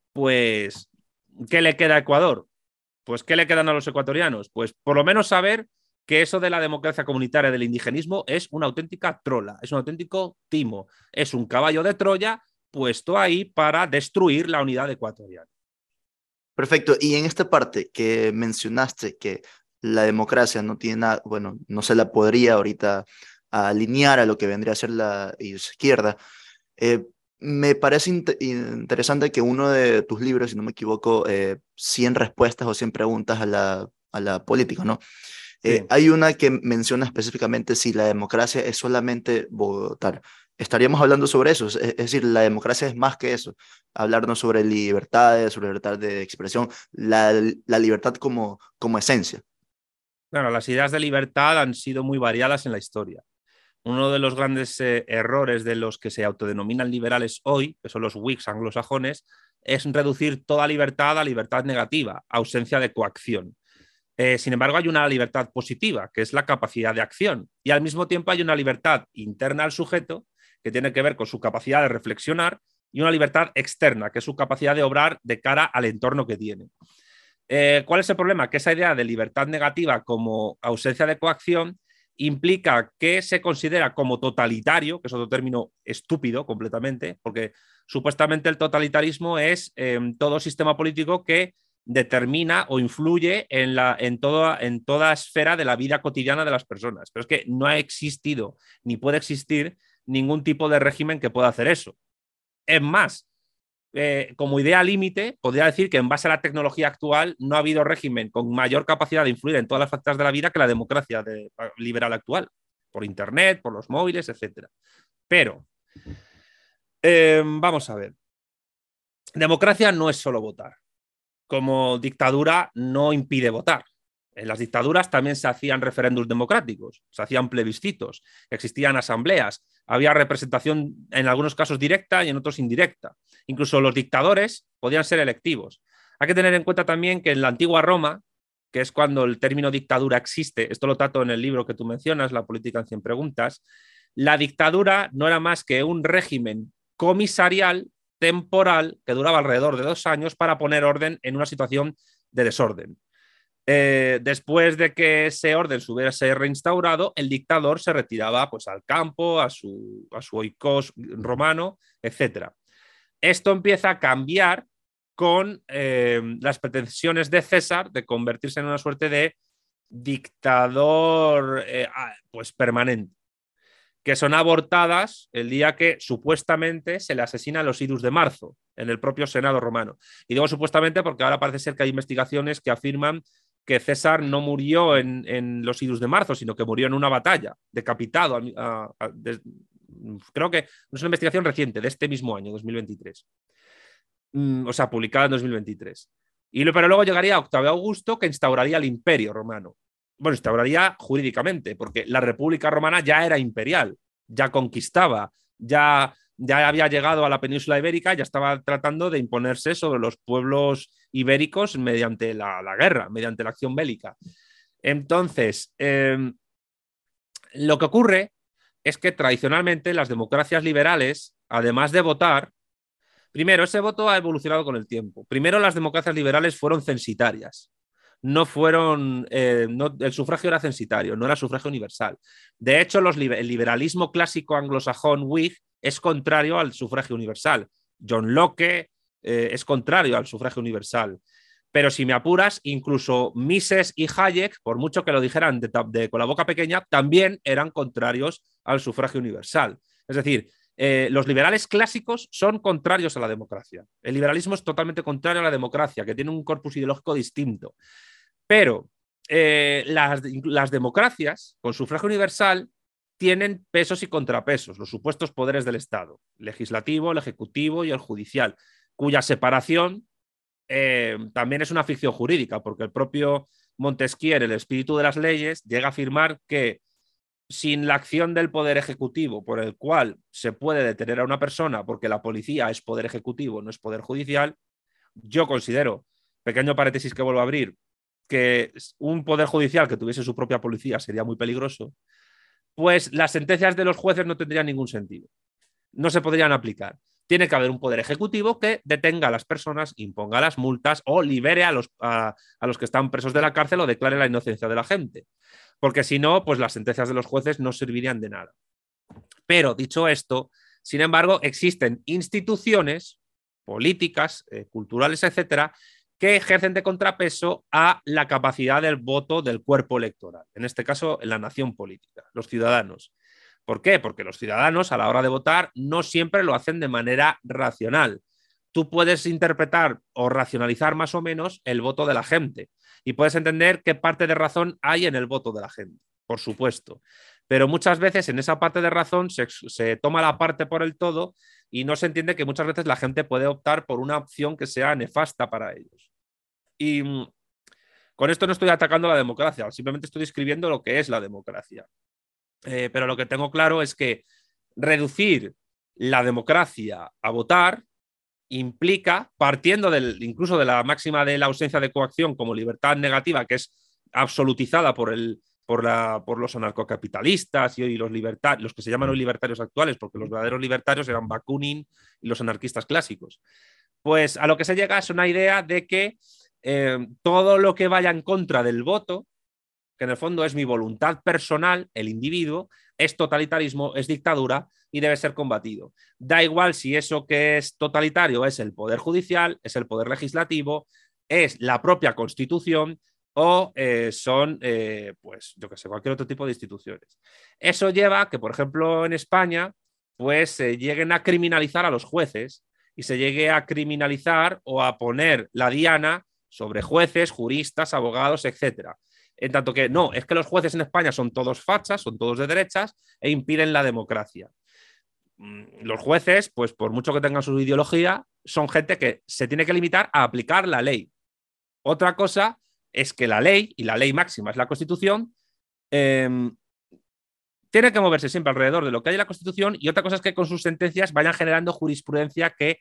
pues, ¿qué le queda a Ecuador? Pues, ¿qué le quedan a los ecuatorianos? Pues, por lo menos saber que eso de la democracia comunitaria del indigenismo es una auténtica trola, es un auténtico timo, es un caballo de Troya puesto ahí para destruir la unidad ecuatoriana. Perfecto. Y en esta parte que mencionaste que la democracia no tiene nada, bueno, no se la podría ahorita alinear a lo que vendría a ser la izquierda, eh, me parece interesante que uno de tus libros, si no me equivoco, 100 respuestas o 100 preguntas a la política, ¿no? Sí. Hay una que menciona específicamente si la democracia es solamente votar. Estaríamos hablando sobre eso, es decir, la democracia es más que eso, hablarnos sobre libertades, sobre libertad de expresión, la libertad como esencia. Claro, las ideas de libertad han sido muy variadas en la historia. Uno de los grandes errores de los que se autodenominan liberales hoy, que son los Whigs anglosajones, es reducir toda libertad a libertad negativa, ausencia de coacción. Sin embargo, hay una libertad positiva, que es la capacidad de acción, y al mismo tiempo hay una libertad interna al sujeto, que tiene que ver con su capacidad de reflexionar, y una libertad externa, que es su capacidad de obrar de cara al entorno que tiene. ¿Cuál es el problema? Que esa idea de libertad negativa como ausencia de coacción implica que se considera como totalitario, que es otro término estúpido completamente, porque supuestamente el totalitarismo es todo sistema político que determina o influye en toda esfera de la vida cotidiana de las personas. Pero es que no ha existido ni puede existir ningún tipo de régimen que pueda hacer eso. Es más, como idea límite, podría decir que en base a la tecnología actual no ha habido régimen con mayor capacidad de influir en todas las facetas de la vida que la democracia liberal actual, por Internet, por los móviles, etc. Pero, vamos a ver, democracia no es solo votar. Como dictadura no impide votar. En las dictaduras también se hacían referéndums democráticos, se hacían plebiscitos, existían asambleas, había representación en algunos casos directa y en otros indirecta. Incluso los dictadores podían ser electivos. Hay que tener en cuenta también que en la antigua Roma, que es cuando el término dictadura existe, esto lo trato en el libro que tú mencionas, La política en 100 preguntas, la dictadura no era más que un régimen comisarial temporal que duraba alrededor de 2 años para poner orden en una situación de desorden. Después de que ese orden se hubiese reinstaurado, el dictador se retiraba pues, al campo, a su oikos romano, etc. Esto empieza a cambiar con las pretensiones de César de convertirse en una suerte de dictador pues permanente, que son abortadas el día que supuestamente se le asesina a los idus de marzo en el propio Senado romano. Y digo supuestamente porque ahora parece ser que hay investigaciones que afirman que César no murió en los idus de marzo, sino que murió en una batalla, decapitado. Creo que es una investigación reciente, de este mismo año, 2023. O sea, publicada en 2023. Pero luego llegaría Octavio Augusto, que instauraría el Imperio Romano. Bueno, instauraría jurídicamente, porque la República Romana ya era imperial, ya conquistaba, ya había llegado a la península ibérica, ya estaba tratando de imponerse sobre los pueblos ibéricos mediante la guerra, mediante la acción bélica. Entonces, lo que ocurre es que tradicionalmente las democracias liberales, además de votar, primero, ese voto ha evolucionado con el tiempo. Primero, las democracias liberales fueron censitarias. No fueron, el sufragio era censitario, no era sufragio universal. De hecho, el liberalismo clásico anglosajón Whig es contrario al sufragio universal. John Locke es contrario al sufragio universal. Pero si me apuras, incluso Mises y Hayek, por mucho que lo dijeran con la boca pequeña, también eran contrarios al sufragio universal. Es decir, los liberales clásicos son contrarios a la democracia. El liberalismo es totalmente contrario a la democracia, que tiene un corpus ideológico distinto. Pero las democracias con sufragio universal tienen pesos y contrapesos, los supuestos poderes del Estado, el legislativo, el ejecutivo y el judicial, cuya separación también es una ficción jurídica, porque el propio Montesquieu, el espíritu de las leyes, llega a afirmar que sin la acción del poder ejecutivo, por el cual se puede detener a una persona porque la policía es poder ejecutivo, no es poder judicial, yo considero, pequeño paréntesis que vuelvo a abrir, que un poder judicial que tuviese su propia policía sería muy peligroso, pues las sentencias de los jueces no tendrían ningún sentido. No se podrían aplicar. Tiene que haber un poder ejecutivo que detenga a las personas, imponga las multas o libere a los que están presos de la cárcel o declare la inocencia de la gente. Porque si no, pues las sentencias de los jueces no servirían de nada. Pero dicho esto, Sin embargo, existen instituciones políticas, culturales, etcétera, que ejercen de contrapeso a la capacidad del voto del cuerpo electoral, en este caso en la nación política, los ciudadanos. ¿Por qué? Porque los ciudadanos a la hora de votar no siempre lo hacen de manera racional. Tú puedes interpretar o racionalizar más o menos el voto de la gente y puedes entender qué parte de razón hay en el voto de la gente, por supuesto. Pero muchas veces en esa parte de razón se toma la parte por el todo y no se entiende que muchas veces la gente puede optar por una opción que sea nefasta para ellos. Y con esto no estoy atacando la democracia, simplemente estoy describiendo lo que es la democracia. Pero lo que tengo claro es que reducir la democracia a votar implica, partiendo incluso de la máxima de la ausencia de coacción como libertad negativa, que es absolutizada por los anarcocapitalistas y los que se llaman hoy libertarios actuales, porque los verdaderos libertarios eran Bakunin y los anarquistas clásicos. Pues a lo que se llega es una idea de que todo lo que vaya en contra del voto, que en el fondo es mi voluntad personal, el individuo, es totalitarismo, es dictadura y debe ser combatido. Da igual si eso que es totalitario es el poder judicial, es el poder legislativo, es la propia Constitución o son, pues, yo qué sé, cualquier otro tipo de instituciones. Eso lleva a que, por ejemplo, en España, pues se lleguen a criminalizar a los jueces y se llegue a criminalizar o a poner la diana sobre jueces, juristas, abogados, etcétera. En tanto que no, es que los jueces en España son todos fachas, son todos de derechas e impiden la democracia. Los jueces, pues por mucho que tengan su ideología, son gente que se tiene que limitar a aplicar la ley. Otra cosa es que la ley, y la ley máxima es la Constitución, tiene que moverse siempre alrededor de lo que hay en la Constitución, y otra cosa es que con sus sentencias vayan generando jurisprudencia que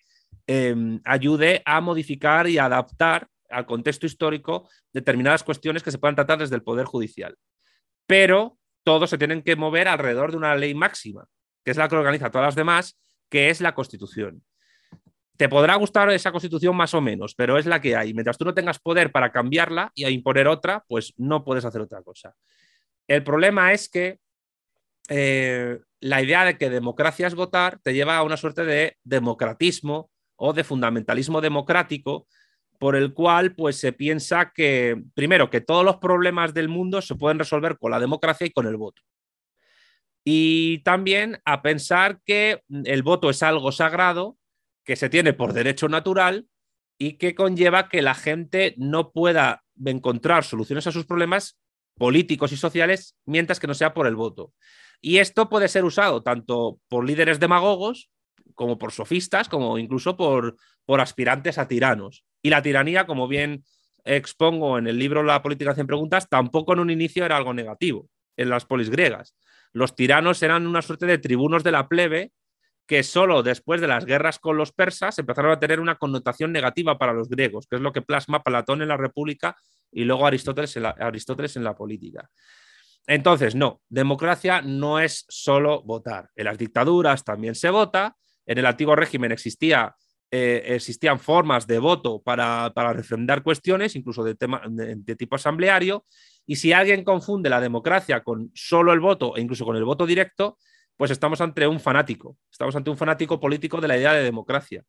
ayude a modificar y adaptar al contexto histórico determinadas cuestiones que se puedan tratar desde el Poder Judicial. Pero todos se tienen que mover alrededor de una ley máxima, que es la que organiza todas las demás, que es la Constitución. Te podrá gustar esa Constitución más o menos, pero es la que hay. Mientras tú no tengas poder para cambiarla y a imponer otra, pues no puedes hacer otra cosa. El problema es que la idea de que democracia es votar te lleva a una suerte de democratismo o de fundamentalismo democrático, por el cual pues se piensa que, primero, que todos los problemas del mundo se pueden resolver con la democracia y con el voto. Y también a pensar que el voto es algo sagrado, que se tiene por derecho natural y que conlleva que la gente no pueda encontrar soluciones a sus problemas políticos y sociales mientras que no sea por el voto. Y esto puede ser usado tanto por líderes demagogos como por sofistas, como incluso por aspirantes a tiranos. Y la tiranía, como bien expongo en el libro La política 100 preguntas, tampoco en un inicio era algo negativo en las polis griegas. Los tiranos eran una suerte de tribunos de la plebe que solo después de las guerras con los persas empezaron a tener una connotación negativa para los griegos, que es lo que plasma Platón en la República y luego Aristóteles en la política. Entonces, no, democracia no es solo votar. En las dictaduras también se vota. En el antiguo régimen existían formas de voto para refrendar cuestiones, incluso de tipo asambleario. Y si alguien confunde la democracia con solo el voto e incluso con el voto directo, pues estamos ante un fanático político de la idea de democracia.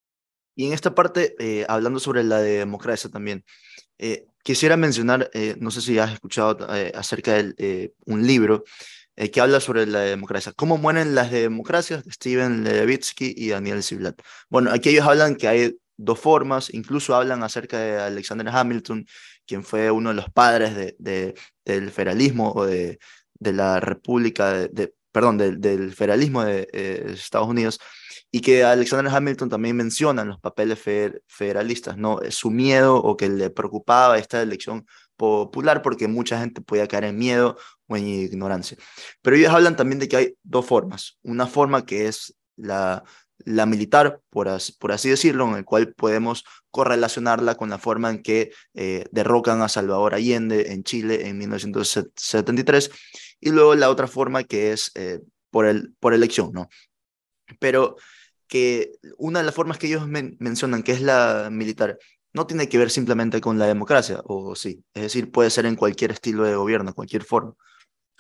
Y en esta parte, hablando sobre la democracia también, quisiera mencionar, no sé si has escuchado acerca de un libro que habla sobre la democracia. ¿Cómo mueren las democracias? De Steven Levitsky y Daniel Ziblatt. Bueno, aquí ellos hablan que hay dos formas, incluso hablan acerca de Alexander Hamilton, quien fue uno de los padres del federalismo o de la República, perdón, del federalismo de Estados Unidos, y que Alexander Hamilton también menciona en los papeles federalistas, ¿no? Su miedo o que le preocupaba esta elección popular porque mucha gente podía caer en miedo o en ignorancia. Pero ellos hablan también de que hay dos formas. Una forma que es la militar, por así decirlo, en el cual podemos correlacionarla con la forma en que derrocan a Salvador Allende en Chile en 1973, y luego la otra forma que es por elección, ¿no? Pero que una de las formas que ellos mencionan, que es la militar, no tiene que ver simplemente con la democracia, o sí, es decir, puede ser en cualquier estilo de gobierno, cualquier forma.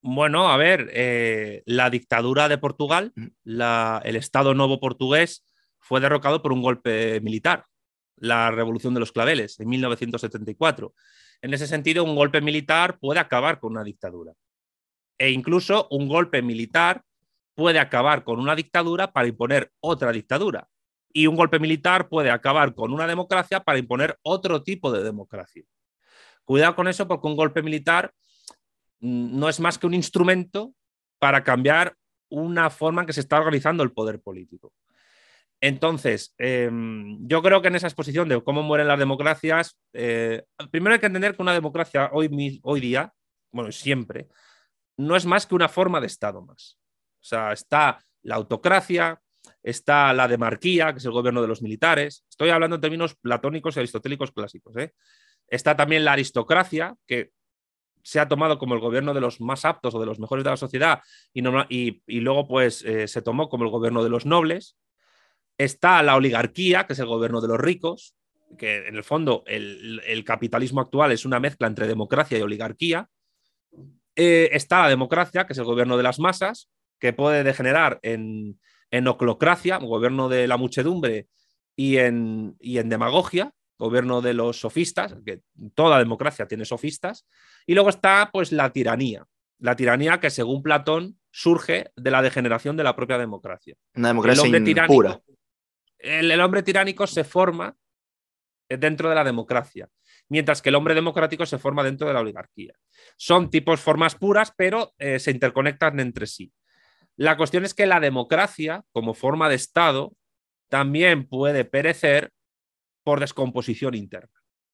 Bueno, a ver, la dictadura de Portugal, el Estado Novo portugués, fue derrocado por un golpe militar, la Revolución de los Claveles, en 1974. En ese sentido, un golpe militar puede acabar con una dictadura. E incluso un golpe militar puede acabar con una dictadura para imponer otra dictadura. Y un golpe militar puede acabar con una democracia para imponer otro tipo de democracia. Cuidado con eso, porque un golpe militar no es más que un instrumento para cambiar una forma en que se está organizando el poder político. Entonces, yo creo que en esa exposición de cómo mueren las democracias, primero hay que entender que una democracia hoy día, bueno, siempre, no es más que una forma de Estado más. O sea, está la autocracia, está la demarquía, que es el gobierno de los militares. Estoy hablando en términos platónicos y aristotélicos clásicos. Está también la aristocracia, que se ha tomado como el gobierno de los más aptos o de los mejores de la sociedad y luego pues se tomó como el gobierno de los nobles. Está la oligarquía, que es el gobierno de los ricos, que en el fondo el capitalismo actual es una mezcla entre democracia y oligarquía. Está la democracia, que es el gobierno de las masas, que puede degenerar en oclocracia, un gobierno de la muchedumbre, y en demagogia, gobierno de los sofistas, que toda democracia tiene sofistas. Y luego está pues la tiranía que según Platón surge de la degeneración de la propia democracia. Una El democracia hombre impura. tiránico, el hombre tiránico se forma dentro de la democracia, mientras que el hombre democrático se forma dentro de la oligarquía. Son tipos formas puras, pero se interconectan entre sí. La cuestión es que la democracia, como forma de Estado, también puede perecer por descomposición interna.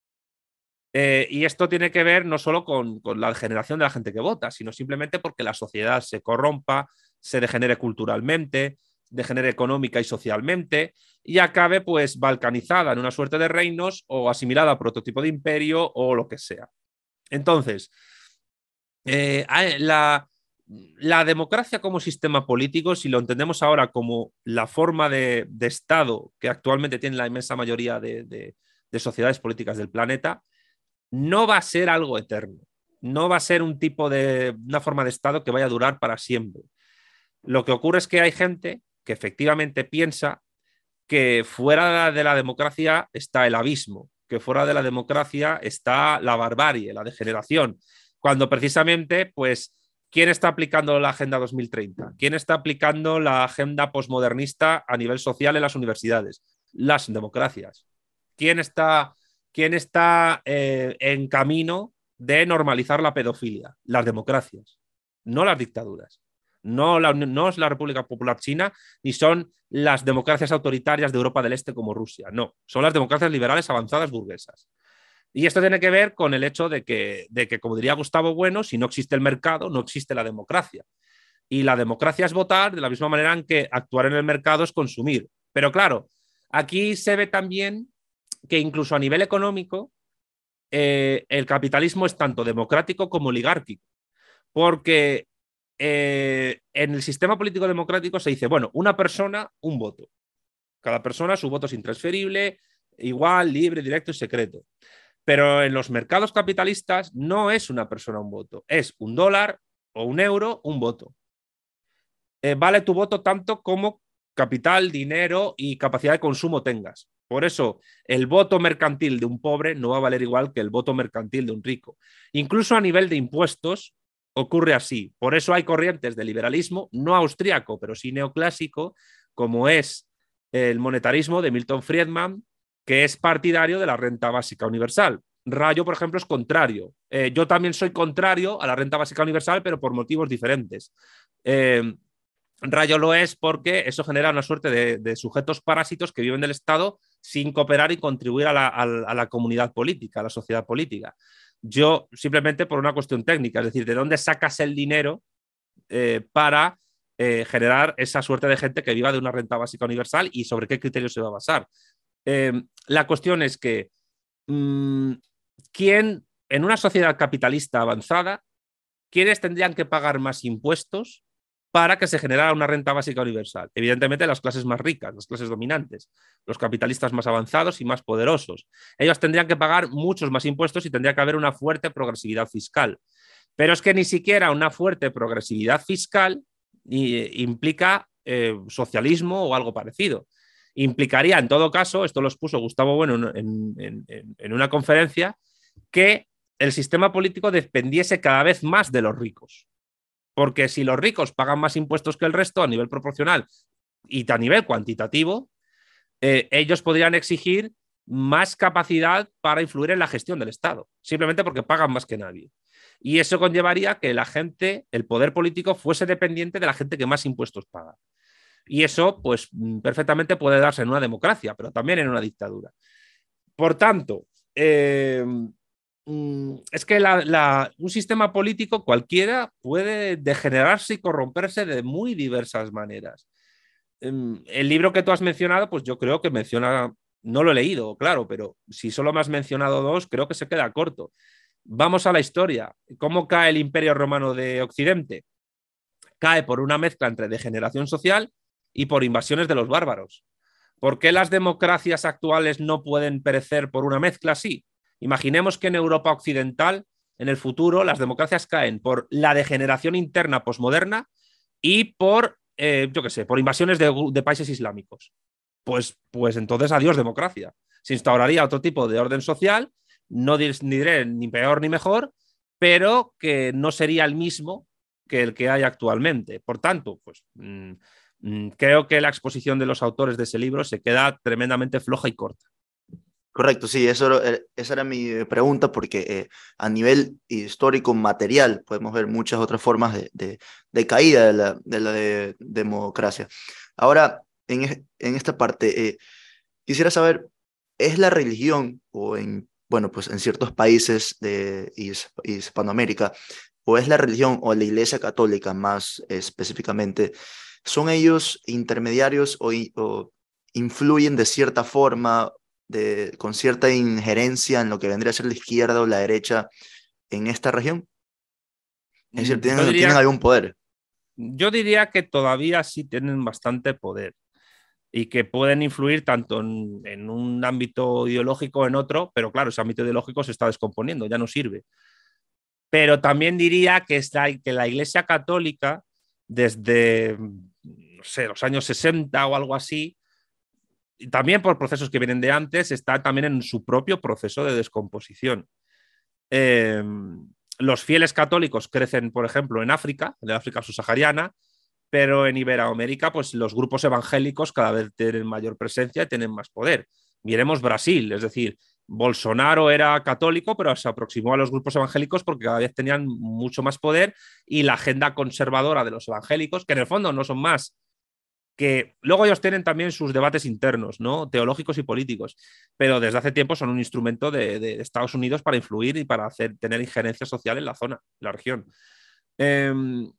Y esto tiene que ver no solo con la generación de la gente que vota, sino simplemente porque la sociedad se corrompa, se degenere culturalmente, degenere económica y socialmente, y acabe pues balcanizada en una suerte de reinos o asimilada por otro tipo de imperio o lo que sea. Entonces, la democracia como sistema político, si lo entendemos ahora como la forma de Estado que actualmente tiene la inmensa mayoría de sociedades políticas del planeta, no va a ser algo eterno. No va a ser una forma de Estado que vaya a durar para siempre. Lo que ocurre es que hay gente que efectivamente piensa que fuera de la democracia está el abismo, que fuera de la democracia está la barbarie, la degeneración, cuando precisamente, pues, ¿quién está aplicando la Agenda 2030? ¿Quién está aplicando la agenda posmodernista a nivel social en las universidades? Las democracias. ¿Quién está, en camino de normalizar la pedofilia? Las democracias, no las dictaduras. No es la República Popular China, ni son las democracias autoritarias de Europa del Este como Rusia. No, son las democracias liberales avanzadas burguesas. Y esto tiene que ver con el hecho de que, como diría Gustavo Bueno, si no existe el mercado, no existe la democracia. Y la democracia es votar de la misma manera en que actuar en el mercado es consumir. Pero claro, aquí se ve también que incluso a nivel económico, el capitalismo es tanto democrático como oligárquico. Porque en el sistema político democrático se dice, bueno, una persona, un voto. Cada persona, su voto es intransferible, igual, libre, directo y secreto. Pero en los mercados capitalistas no es una persona un voto, es un dólar o un euro, un voto. Vale tu voto tanto como capital, dinero y capacidad de consumo tengas. Por eso, el voto mercantil de un pobre no va a valer igual que el voto mercantil de un rico. Incluso a nivel de impuestos ocurre así. Por eso hay corrientes de liberalismo, no austríaco, pero sí neoclásico, como es el monetarismo de Milton Friedman, que es partidario de la renta básica universal. Rayo, por ejemplo, es contrario. Yo también soy contrario a la renta básica universal, pero por motivos diferentes. Rayo lo es porque eso genera una suerte de sujetos parásitos que viven del Estado sin cooperar y contribuir a la comunidad política, a la sociedad política. Yo simplemente por una cuestión técnica, es decir, ¿de dónde sacas el dinero para generar esa suerte de gente que viva de una renta básica universal y sobre qué criterios se va a basar? La cuestión es que ¿quién, en una sociedad capitalista avanzada, quiénes tendrían que pagar más impuestos para que se generara una renta básica universal? Evidentemente las clases más ricas, las clases dominantes, los capitalistas más avanzados y más poderosos. Ellos tendrían que pagar muchos más impuestos y tendría que haber una fuerte progresividad fiscal. Pero es que ni siquiera una fuerte progresividad fiscal implica socialismo o algo parecido. Implicaría, en todo caso, esto lo expuso Gustavo Bueno en una conferencia, que el sistema político dependiese cada vez más de los ricos. Porque si los ricos pagan más impuestos que el resto a nivel proporcional y a nivel cuantitativo, ellos podrían exigir más capacidad para influir en la gestión del Estado, simplemente porque pagan más que nadie. Y eso conllevaría que la gente, el poder político, fuese dependiente de la gente que más impuestos paga. Y eso, pues, perfectamente puede darse en una democracia, pero también en una dictadura. Por tanto, es que un sistema político cualquiera puede degenerarse y corromperse de muy diversas maneras. El libro que tú has mencionado, pues yo creo que menciona, no lo he leído, claro, pero si solo me has mencionado dos, creo que se queda corto. Vamos a la historia. ¿Cómo cae el Imperio Romano de Occidente? Cae por una mezcla entre degeneración social y por invasiones de los bárbaros. ¿Por qué las democracias actuales no pueden perecer por una mezcla así? Imaginemos que en Europa occidental, en el futuro, las democracias caen por la degeneración interna posmoderna y por, yo qué sé, por invasiones de países islámicos. Pues entonces adiós democracia. Se instauraría otro tipo de orden social, no diré ni peor ni mejor, pero que no sería el mismo que el que hay actualmente. Por tanto, pues creo que la exposición de los autores de ese libro se queda tremendamente floja y corta. Correcto, sí, esa era mi pregunta, porque a nivel histórico material podemos ver muchas otras formas de caída de democracia. Ahora, en esta parte, quisiera saber, ¿es la religión, o bueno, pues en ciertos países de Hispanoamérica, o es la religión o la Iglesia Católica más específicamente, son ellos intermediarios o influyen de cierta forma, con cierta injerencia en lo que vendría a ser la izquierda o la derecha en esta región? Es decir, ¿tienen algún poder? Yo diría que todavía sí tienen bastante poder y que pueden influir tanto en un ámbito ideológico o en otro, pero claro, ese ámbito ideológico se está descomponiendo, ya no sirve. Pero también diría que la Iglesia Católica, desde, no sé, los años 60 o algo así, y también por procesos que vienen de antes, está también en su propio proceso de descomposición. Eh, los fieles católicos crecen, por ejemplo, en el África subsahariana, pero en Iberoamérica, pues los grupos evangélicos cada vez tienen mayor presencia y tienen más poder. Miremos Brasil, es decir, Bolsonaro era católico, pero se aproximó a los grupos evangélicos porque cada vez tenían mucho más poder, y la agenda conservadora de los evangélicos, que en el fondo no son más que luego ellos tienen también sus debates internos, ¿no? Teológicos y políticos, pero desde hace tiempo son un instrumento de Estados Unidos para influir y para tener injerencia social en la zona, en la región. Eh,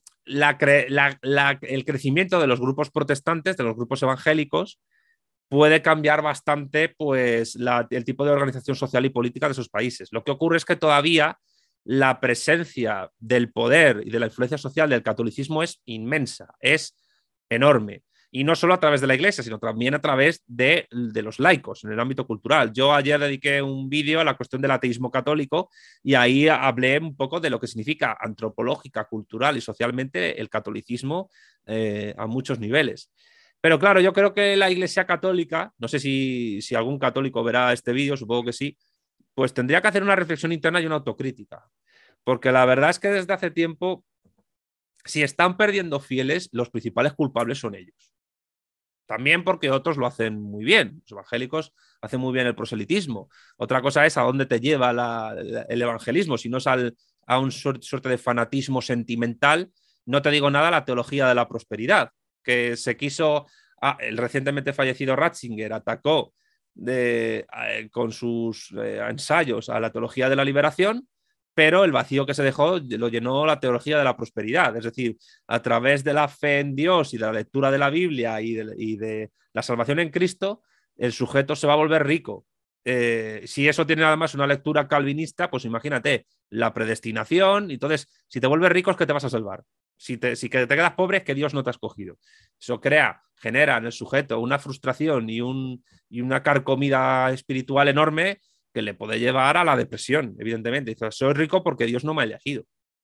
el crecimiento de los grupos protestantes, de los grupos evangélicos, puede cambiar bastante, pues, el tipo de organización social y política de esos países. Lo que ocurre es que todavía la presencia del poder y de la influencia social del catolicismo es inmensa, es enorme. Y no solo a través de la iglesia, sino también a través de los laicos en el ámbito cultural. Yo ayer dediqué un vídeo a la cuestión del ateísmo católico y ahí hablé un poco de lo que significa antropológica, cultural y socialmente el catolicismo a muchos niveles. Pero claro, yo creo que la Iglesia Católica, no sé si algún católico verá este vídeo, supongo que sí, pues tendría que hacer una reflexión interna y una autocrítica. Porque la verdad es que desde hace tiempo, si están perdiendo fieles, los principales culpables son ellos. También porque otros lo hacen muy bien. Los evangélicos hacen muy bien el proselitismo. Otra cosa es a dónde te lleva el evangelismo. Si no es a un suerte de fanatismo sentimental, no te digo nada la teología de la prosperidad, que se quiso. El recientemente fallecido Ratzinger atacó con sus ensayos a la teología de la liberación, pero el vacío que se dejó lo llenó la teología de la prosperidad, es decir, a través de la fe en Dios y de la lectura de la Biblia y de la salvación en Cristo, el sujeto se va a volver rico. Si eso tiene además una lectura calvinista, pues imagínate, la predestinación, entonces, si te vuelves rico es que te vas a salvar. Si te quedas pobre es que Dios no te ha escogido. Eso genera en el sujeto una frustración y una carcomida espiritual enorme que le puede llevar a la depresión, evidentemente. Dice, soy rico porque Dios no me ha elegido.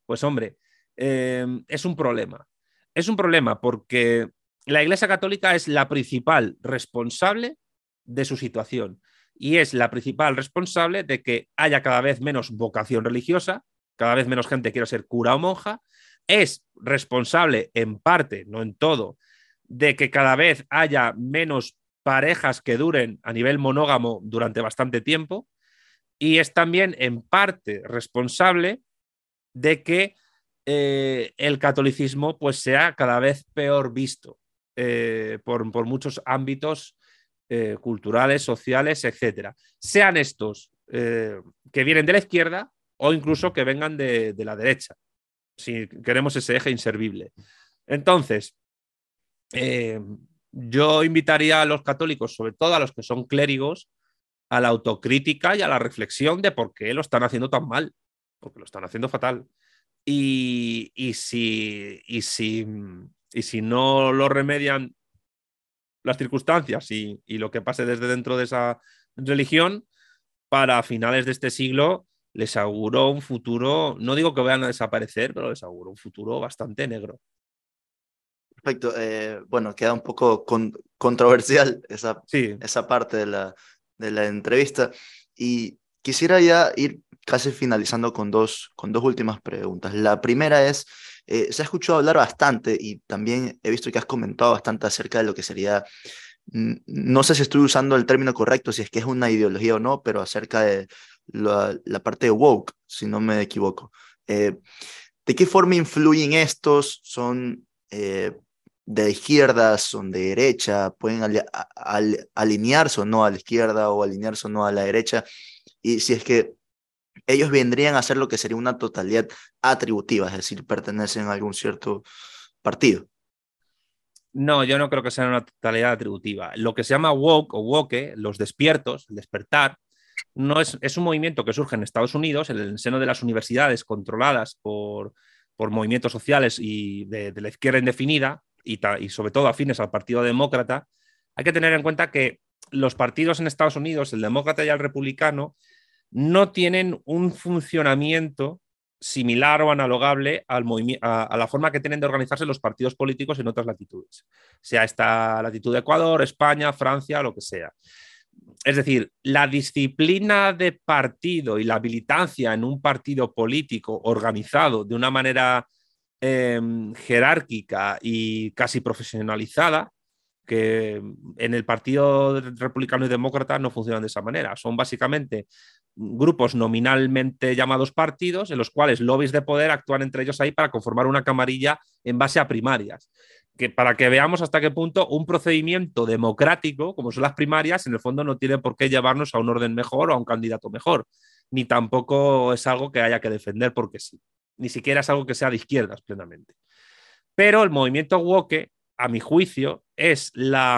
Pues hombre, es un problema. Es un problema porque la Iglesia Católica es la principal responsable de su situación y es la principal responsable de que haya cada vez menos vocación religiosa, cada vez menos gente quiere ser cura o monja. Es responsable en parte, no en todo, de que cada vez haya menos parejas que duren a nivel monógamo durante bastante tiempo y es también en parte responsable de que el catolicismo pues sea cada vez peor visto por muchos ámbitos culturales, sociales, etcétera. Sean estos que vienen de la izquierda o incluso que vengan de la derecha, si queremos ese eje inservible. Entonces, yo invitaría a los católicos, sobre todo a los que son clérigos, a la autocrítica y a la reflexión de por qué lo están haciendo tan mal, porque lo están haciendo fatal. Y si no lo remedian las circunstancias y lo que pase desde dentro de esa religión, para finales de este siglo les auguro un futuro, no digo que vayan a desaparecer, pero les auguro un futuro bastante negro. Perfecto. Bueno, queda un poco controversial Sí. esa parte de la entrevista. Y quisiera ya ir casi finalizando con dos últimas preguntas. La primera es, se ha escuchado hablar bastante y también he visto que has comentado bastante acerca de lo que sería, no sé si estoy usando el término correcto, si es que es una ideología o no, pero acerca de la parte de woke, si no me equivoco. ¿De qué forma influyen estos? ¿Son de izquierda, son de derecha? ¿Pueden alinearse o no a la izquierda o alinearse o no a la derecha? Y si es que ellos vendrían a ser lo que sería una totalidad atributiva, es decir, pertenecen a algún cierto partido. No, yo no creo que sea una totalidad atributiva. Lo que se llama woke o woke, los despiertos, el despertar, no es un movimiento que surge en Estados Unidos, en el seno de las universidades controladas por movimientos sociales y de la izquierda indefinida y sobre todo afines al Partido Demócrata. Hay que tener en cuenta que los partidos en Estados Unidos, el demócrata y el republicano, no tienen un funcionamiento similar o analogable a la forma que tienen de organizarse los partidos políticos en otras latitudes, sea esta latitud de Ecuador, España, Francia, lo que sea. Es decir, la disciplina de partido y la militancia en un partido político organizado de una manera jerárquica y casi profesionalizada, que en el Partido Republicano y Demócrata no funcionan de esa manera. Son básicamente grupos nominalmente llamados partidos en los cuales lobbies de poder actúan entre ellos ahí para conformar una camarilla en base a primarias. Que para que veamos hasta qué punto un procedimiento democrático, como son las primarias, en el fondo no tiene por qué llevarnos a un orden mejor o a un candidato mejor, ni tampoco es algo que haya que defender porque sí, ni siquiera es algo que sea de izquierdas plenamente. Pero el movimiento woke, a mi juicio, es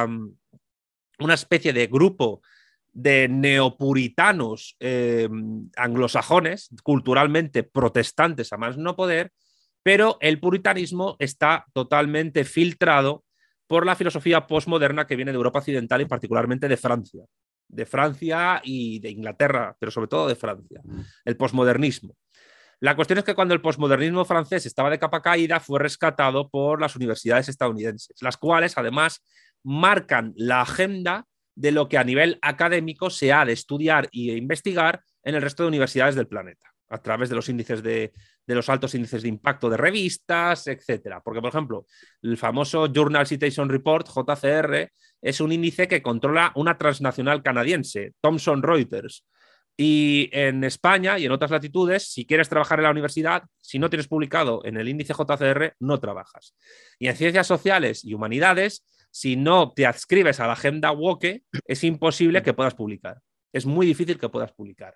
una especie de grupo de neopuritanos anglosajones, culturalmente protestantes a más no poder, pero el puritanismo está totalmente filtrado por la filosofía postmoderna que viene de Europa Occidental y particularmente de Francia y de Inglaterra, pero sobre todo de Francia, el postmodernismo. La cuestión es que cuando el posmodernismo francés estaba de capa caída, fue rescatado por las universidades estadounidenses, las cuales además marcan la agenda de lo que a nivel académico se ha de estudiar e investigar en el resto de universidades del planeta, a través de los índices de los altos índices de impacto de revistas, etcétera. Porque, por ejemplo, el famoso Journal Citation Report, JCR, es un índice que controla una transnacional canadiense, Thomson Reuters. Y en España y en otras latitudes, si quieres trabajar en la universidad, si no tienes publicado en el índice JCR, no trabajas. Y en ciencias sociales y humanidades, si no te adscribes a la agenda woke, es imposible que puedas publicar. Es muy difícil que puedas publicar.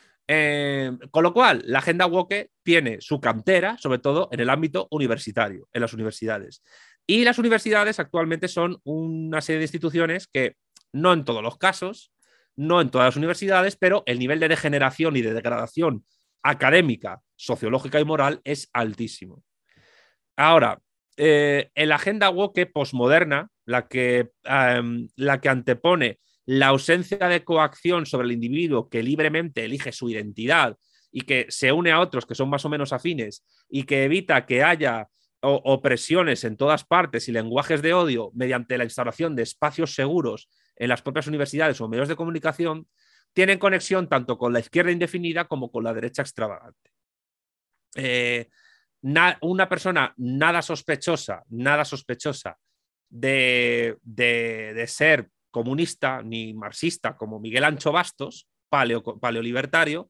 Con lo cual, la agenda woke tiene su cantera, sobre todo en el ámbito universitario, en las universidades. Y las universidades actualmente son una serie de instituciones que, no en todos los casos, no en todas las universidades, pero el nivel de degeneración y de degradación académica, sociológica y moral es altísimo. Ahora, en la agenda woke postmoderna, la que antepone la ausencia de coacción sobre el individuo que libremente elige su identidad y que se une a otros que son más o menos afines y que evita que haya opresiones en todas partes y lenguajes de odio mediante la instauración de espacios seguros en las propias universidades o medios de comunicación, tienen conexión tanto con la izquierda indefinida como con la derecha extravagante. Una persona nada sospechosa de ser comunista ni marxista como Miguel Ancho Bastos, paleolibertario,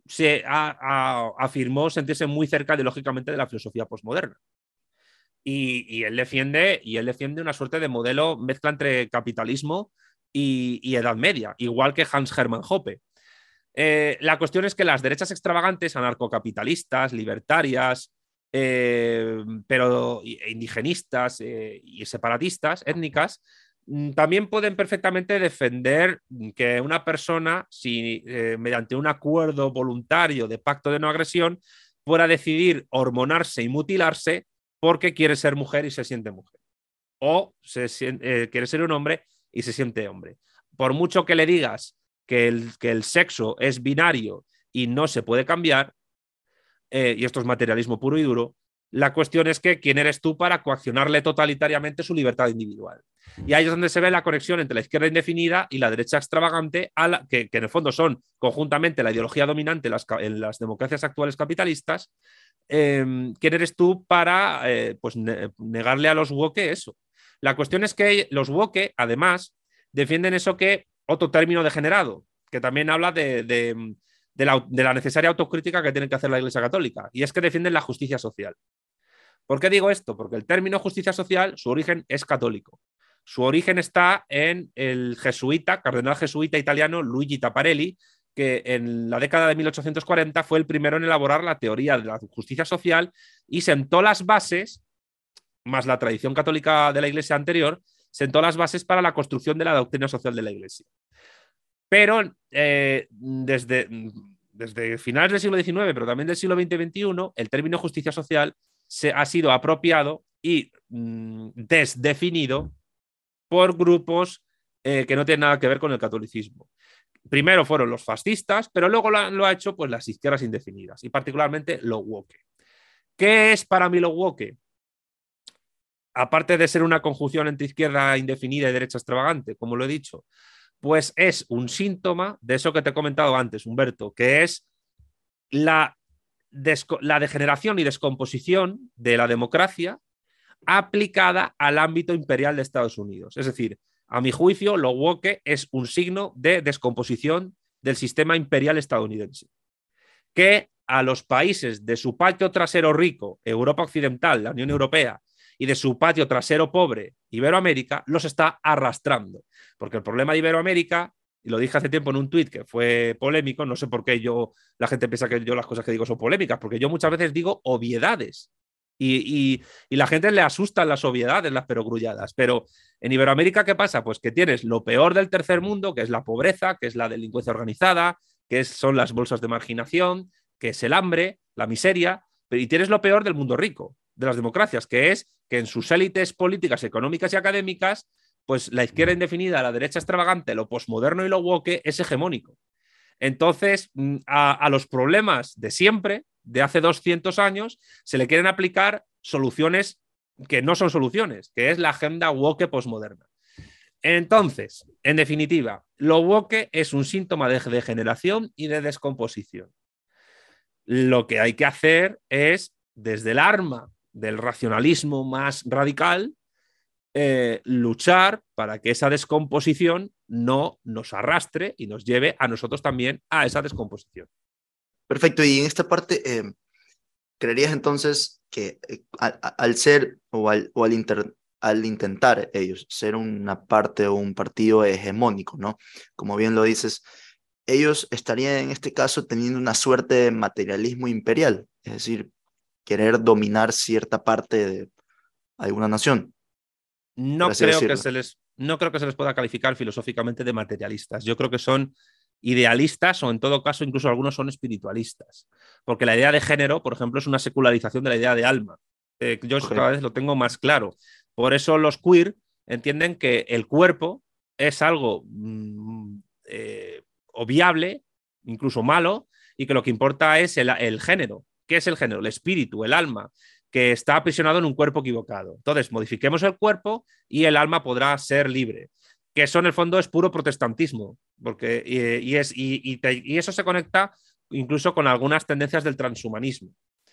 afirmó sentirse muy cerca ideológicamente de la filosofía posmoderna. Y él defiende una suerte de modelo mezcla entre capitalismo y Edad Media, igual que Hans Hermann Hoppe. La cuestión es que las derechas extravagantes, anarcocapitalistas, libertarias, pero indigenistas y separatistas étnicas, también pueden perfectamente defender que una persona, si mediante un acuerdo voluntario de pacto de no agresión, pueda decidir hormonarse y mutilarse porque quiere ser mujer y se siente mujer. O quiere ser un hombre y se siente hombre. Por mucho que le digas que el sexo es binario y no se puede cambiar, y esto es materialismo puro y duro, la cuestión es que quién eres tú para coaccionarle totalitariamente su libertad individual. Y ahí es donde se ve la conexión entre la izquierda indefinida y la derecha extravagante, que en el fondo son conjuntamente la ideología dominante en las democracias actuales capitalistas. ¿Quién eres tú para negarle a los woke eso? La cuestión es que los woke, además, defienden eso que otro término degenerado, que también habla de la necesaria autocrítica que tiene que hacer la Iglesia Católica, y es que defienden la justicia social. ¿Por qué digo esto? Porque el término justicia social, su origen es católico. Su origen está en el cardenal jesuita italiano Luigi Taparelli, que en la década de 1840 fue el primero en elaborar la teoría de la justicia social y sentó las bases, más la tradición católica de la Iglesia anterior, sentó las bases para la construcción de la doctrina social de la Iglesia. Pero desde finales del siglo XIX, pero también del siglo XX-XXI, el término justicia social ha sido apropiado y desdefinido por grupos que no tienen nada que ver con el catolicismo. Primero fueron los fascistas, pero luego lo ha hecho pues, las izquierdas indefinidas, y particularmente lo woke. ¿Qué es para mí lo woke? Aparte de ser una conjunción entre izquierda indefinida y derecha extravagante, como lo he dicho, pues es un síntoma de eso que te he comentado antes, Humberto, que es la degeneración y descomposición de la democracia aplicada al ámbito imperial de Estados Unidos. Es decir, a mi juicio, lo woke es un signo de descomposición del sistema imperial estadounidense, que a los países de su patio trasero rico, Europa Occidental, la Unión Europea, y de su patio trasero pobre, Iberoamérica, los está arrastrando. Porque el problema de Iberoamérica, y lo dije hace tiempo en un tuit que fue polémico, no sé por qué la gente piensa que yo las cosas que digo son polémicas, porque yo muchas veces digo obviedades. Y la gente le asustan las obviedades, las perogrulladas. Pero en Iberoamérica, ¿qué pasa? Pues que tienes lo peor del tercer mundo, que es la pobreza, que es la delincuencia organizada, son las bolsas de marginación, que es el hambre, la miseria, y tienes lo peor del mundo rico, de las democracias, que es que en sus élites políticas, económicas y académicas, pues la izquierda indefinida, la derecha extravagante, lo posmoderno y lo woke es hegemónico. Entonces, a los problemas de siempre, de hace 200 años, se le quieren aplicar soluciones que no son soluciones, que es la agenda woke posmoderna. Entonces, en definitiva, lo woke es un síntoma de degeneración y de descomposición. Lo que hay que hacer es, desde el arma del racionalismo más radical, luchar para que esa descomposición no nos arrastre y nos lleve a nosotros también a esa descomposición. Perfecto, y en esta parte, ¿creerías entonces que al ser o al intentar ellos ser una parte o un partido hegemónico, ¿no? Como bien lo dices, ellos estarían en este caso teniendo una suerte de materialismo imperial, es decir, querer dominar cierta parte de alguna nación, por No así creo decirlo? no creo que se les pueda calificar filosóficamente de materialistas. Yo creo que son idealistas o en todo caso incluso algunos son espiritualistas. Porque la idea de género, por ejemplo, es una secularización de la idea de alma. Yo eso cada Correcto. vez lo tengo más claro. Por eso los queer entienden que el cuerpo es algo obviable, incluso malo, y que lo que importa es el género. ¿Qué es el género? El espíritu, el alma, que está aprisionado en un cuerpo equivocado. Entonces, modifiquemos el cuerpo y el alma podrá ser libre. Que eso en el fondo es puro protestantismo, porque, y eso se conecta incluso con algunas tendencias del transhumanismo.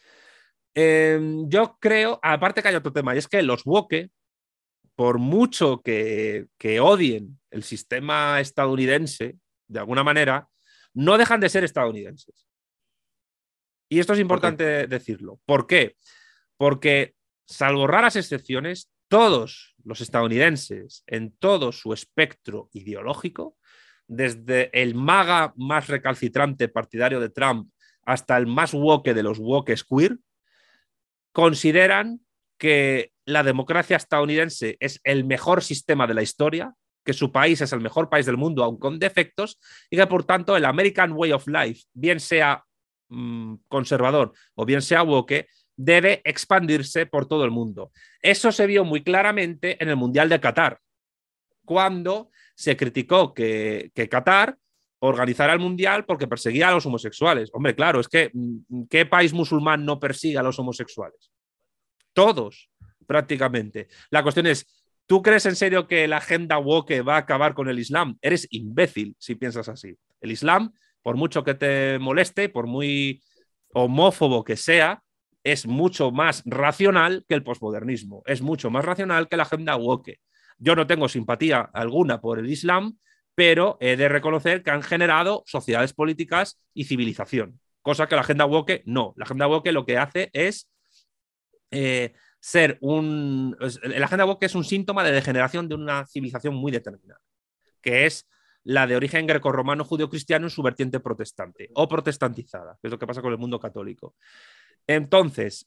Yo creo, aparte que hay otro tema, y es que los woke, por mucho que odien el sistema estadounidense, de alguna manera, no dejan de ser estadounidenses. Y esto es ¿Por qué? importante decirlo. ¿Por qué? Porque, salvo raras excepciones, todos los estadounidenses, en todo su espectro ideológico, desde el MAGA más recalcitrante partidario de Trump hasta el más woke de los woke queer, consideran que la democracia estadounidense es el mejor sistema de la historia, que su país es el mejor país del mundo, aun con defectos, y que por tanto el American Way of Life, bien sea conservador o bien sea woke, debe expandirse por todo el mundo. Eso se vio muy claramente en el Mundial de Qatar, cuando se criticó que Qatar organizara el Mundial porque perseguía a los homosexuales. Hombre, claro, es que ¿qué país musulmán no persigue a los homosexuales? Todos, prácticamente. La cuestión es, ¿tú crees en serio que la agenda woke va a acabar con el Islam? Eres imbécil si piensas así. El Islam, por mucho que te moleste, por muy homófobo que sea, es mucho más racional que el posmodernismo, es mucho más racional que la agenda woke. Yo no tengo simpatía alguna por el Islam, pero he de reconocer que han generado sociedades políticas y civilización, cosa que la agenda woke no. La agenda woke lo que hace es ser un... La agenda woke es un síntoma de degeneración de una civilización muy determinada, que es la de origen grecorromano judío-cristiano en su vertiente protestante o protestantizada, que es lo que pasa con el mundo católico. Entonces,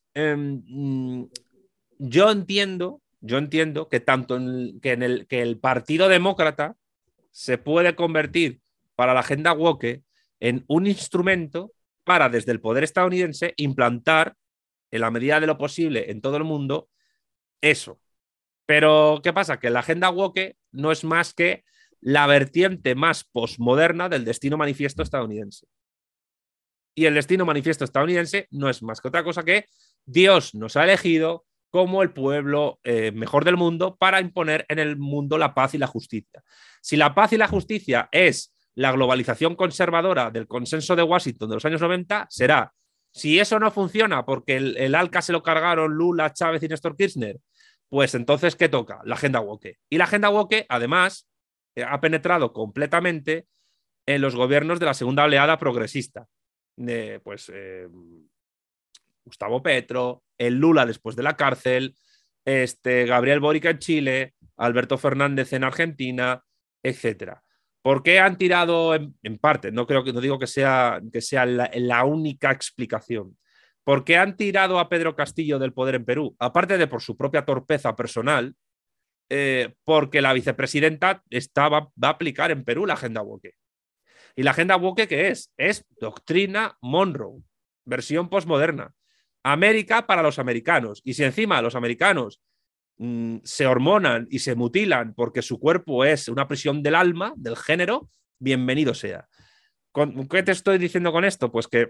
yo entiendo que tanto que el Partido Demócrata se puede convertir para la agenda woke en un instrumento para, desde el poder estadounidense, implantar en la medida de lo posible en todo el mundo eso. Pero, ¿qué pasa? Que la agenda woke no es más que la vertiente más postmoderna del destino manifiesto estadounidense. Y el destino manifiesto estadounidense no es más que otra cosa que Dios nos ha elegido como el pueblo mejor del mundo para imponer en el mundo la paz y la justicia. Si la paz y la justicia es la globalización conservadora del consenso de Washington de los años 90, será. Si eso no funciona porque el ALCA se lo cargaron Lula, Chávez y Néstor Kirchner, pues entonces, ¿qué toca? La agenda woke. Y la agenda woke, además, ha penetrado completamente en los gobiernos de la segunda oleada progresista. Pues Gustavo Petro, el Lula después de la cárcel, Gabriel Boric en Chile, Alberto Fernández en Argentina, etcétera. ¿Por qué han tirado en parte? No digo que sea la única explicación. ¿Por qué han tirado a Pedro Castillo del poder en Perú? Aparte de por su propia torpeza personal, porque la vicepresidenta va a aplicar en Perú la agenda woke. ¿Y la agenda woke qué es? Es doctrina Monroe, versión postmoderna. América para los americanos. Y si encima los americanos se hormonan y se mutilan porque su cuerpo es una prisión del alma, del género, bienvenido sea. ¿Qué te estoy diciendo con esto? Pues que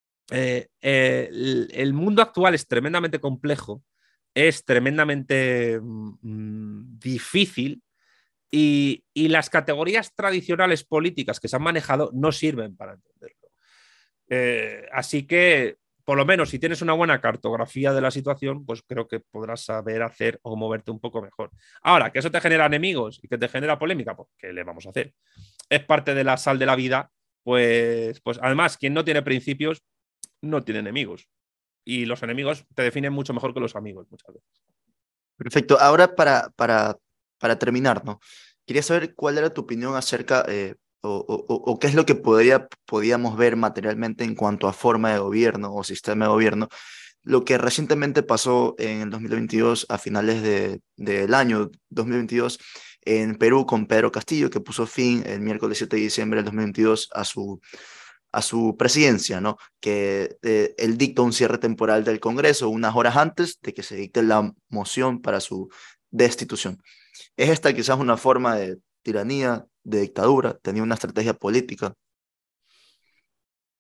el mundo actual es tremendamente complejo, es tremendamente difícil y las categorías tradicionales políticas que se han manejado no sirven para entenderlo. Así que, por lo menos, si tienes una buena cartografía de la situación, pues creo que podrás saber hacer o moverte un poco mejor. Ahora, que eso te genera enemigos y que te genera polémica, pues ¿qué le vamos a hacer? Es parte de la sal de la vida, pues además, quien no tiene principios no tiene enemigos. Y los enemigos te definen mucho mejor que los amigos muchas veces. Perfecto. Ahora para terminar, ¿no? Quería saber cuál era tu opinión acerca o qué es lo que podíamos ver materialmente en cuanto a forma de gobierno o sistema de gobierno. Lo que recientemente pasó en el 2022, a finales del año 2022, en Perú con Pedro Castillo, que puso fin el miércoles 7 de diciembre del 2022 a su presidencia, ¿no? Que él dicta un cierre temporal del Congreso unas horas antes de que se dicte la moción para su destitución. ¿Es esta quizás una forma de tiranía, de dictadura? ¿Tenía una estrategia política?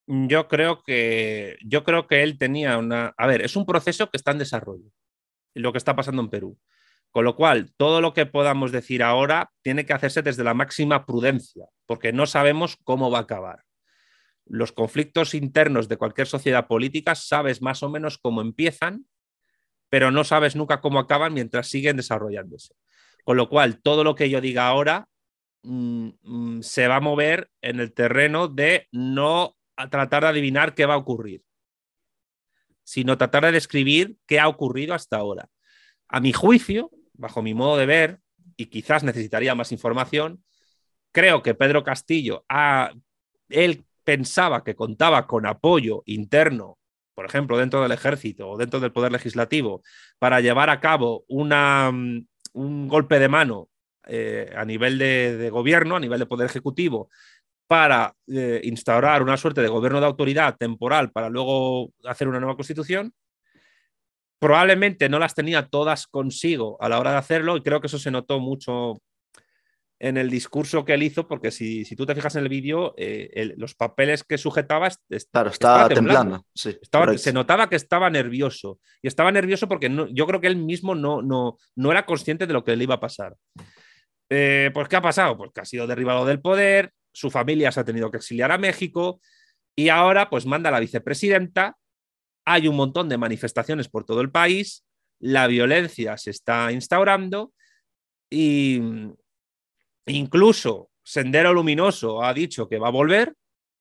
Yo creo que él tenía una... A ver, es un proceso que está en desarrollo, lo que está pasando en Perú. Con lo cual, todo lo que podamos decir ahora tiene que hacerse desde la máxima prudencia, porque no sabemos cómo va a acabar. Los conflictos internos de cualquier sociedad política sabes más o menos cómo empiezan, pero no sabes nunca cómo acaban mientras siguen desarrollándose. Con lo cual, todo lo que yo diga ahora se va a mover en el terreno de no a tratar de adivinar qué va a ocurrir, sino tratar de describir qué ha ocurrido hasta ahora. A mi juicio, bajo mi modo de ver, y quizás necesitaría más información, creo que Pedro Castillo, él pensaba que contaba con apoyo interno, por ejemplo, dentro del ejército o dentro del poder legislativo, para llevar a cabo un golpe de mano a nivel de gobierno, a nivel de poder ejecutivo, para instaurar una suerte de gobierno de autoridad temporal para luego hacer una nueva constitución. Probablemente no las tenía todas consigo a la hora de hacerlo y creo que eso se notó mucho en el discurso que él hizo, porque si tú te fijas en el vídeo, los papeles que sujetaba Claro, estaba estaba temblando. temblando, sí, Se correcto. notaba que estaba nervioso. Y estaba nervioso porque yo creo que él mismo no era consciente de lo que le iba a pasar. Pues, ¿qué ha pasado? Pues que ha sido derribado del poder, su familia se ha tenido que exiliar a México y ahora pues manda a la vicepresidenta. Hay un montón de manifestaciones por todo el país, la violencia se está instaurando y incluso Sendero Luminoso ha dicho que va a volver.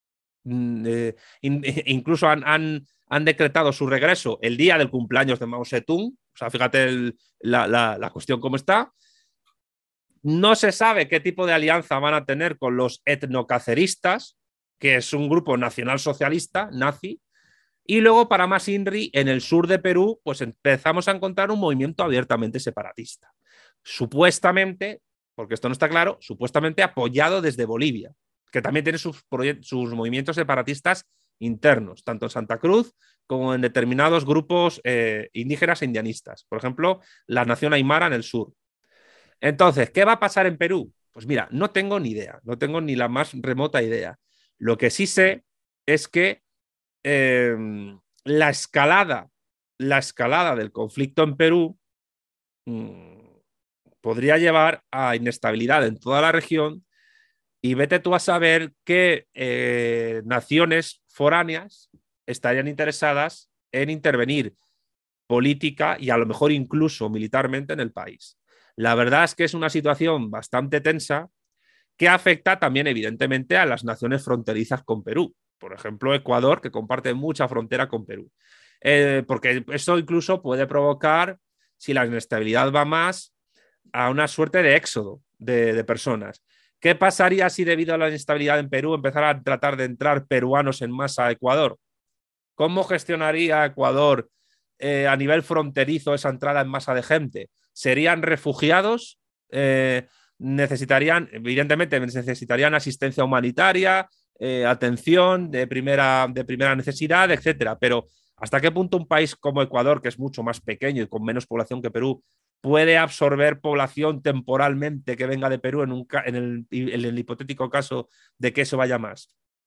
Incluso han decretado su regreso el día del cumpleaños de Mao Zedong. O sea, fíjate la cuestión cómo está. No se sabe qué tipo de alianza van a tener con los etnocaceristas, que es un grupo nacionalsocialista, nazi. Y luego, para más INRI, en el sur de Perú, pues empezamos a encontrar un movimiento abiertamente separatista. Supuestamente, porque esto no está claro, supuestamente apoyado desde Bolivia, que también tiene sus movimientos separatistas internos, tanto en Santa Cruz como en determinados grupos indígenas e indianistas. Por ejemplo, la nación Aymara en el sur. Entonces, ¿qué va a pasar en Perú? Pues mira, no tengo ni idea, no tengo ni la más remota idea. Lo que sí sé es que eh, la escalada, la escalada del conflicto en Perú mmm, podría llevar a inestabilidad en toda la región y vete tú a saber qué naciones foráneas estarían interesadas en intervenir política y a lo mejor incluso militarmente en el país. La verdad es que es una situación bastante tensa que afecta también evidentemente a las naciones fronterizas con Perú. Por ejemplo, Ecuador, que comparte mucha frontera con Perú. Porque eso incluso puede provocar, si la inestabilidad va más, a una suerte de éxodo de personas. ¿Qué pasaría si debido a la inestabilidad en Perú empezara a tratar de entrar peruanos en masa a Ecuador? ¿Cómo gestionaría Ecuador a nivel fronterizo esa entrada en masa de gente? ¿Serían refugiados? Evidentemente, necesitarían asistencia humanitaria, atención de primera necesidad, etcétera. Pero ¿hasta qué punto un país como Ecuador, que es mucho más pequeño y con menos población que Perú, puede absorber población temporalmente que venga de Perú en el hipotético caso de que eso vaya más?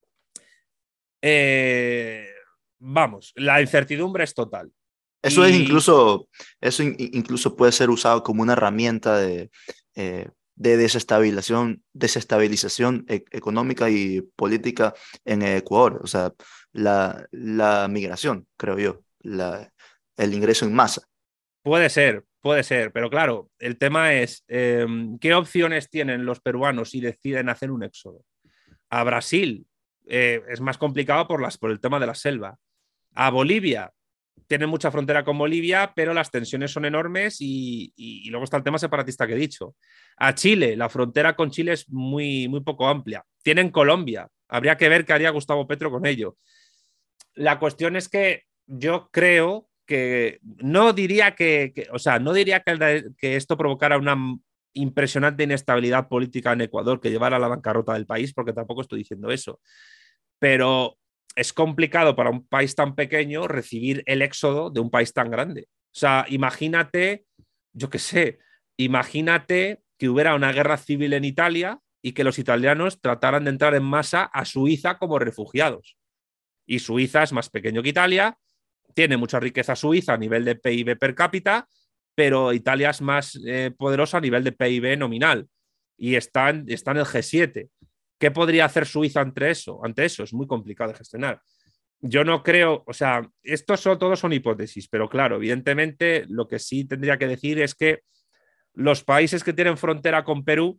Eh, Vamos, la incertidumbre es total. Eso es Y incluso, incluso puede ser usado como una herramienta de desestabilización económica y política en Ecuador. O sea, la migración, creo yo, el ingreso en masa. puede ser, pero claro, el tema es, ¿qué opciones tienen los peruanos si deciden hacer un éxodo? A Brasil es más complicado por el tema de la selva. A Bolivia, tienen mucha frontera con Bolivia, pero las tensiones son enormes y luego está el tema separatista que he dicho. A Chile, la frontera con Chile es muy poco amplia. Tienen Colombia, habría que ver qué haría Gustavo Petro con ello. La cuestión es que yo creo que no diría o sea, no diría que esto provocara una impresionante inestabilidad política en Ecuador que llevara a la bancarrota del país, porque tampoco estoy diciendo eso. Pero es complicado para un país tan pequeño recibir el éxodo de un país tan grande. O sea, imagínate, yo qué sé, imagínate que hubiera una guerra civil en Italia y que los italianos trataran de entrar en masa a Suiza como refugiados. Y Suiza es más pequeño que Italia, tiene mucha riqueza Suiza a nivel de PIB per cápita, pero Italia es más poderosa a nivel de PIB nominal y está en el G7. ¿Qué podría hacer Suiza ante eso? Ante eso es muy complicado de gestionar. Yo no creo, o sea, todos son hipótesis, pero claro, evidentemente lo que sí tendría que decir es que los países que tienen frontera con Perú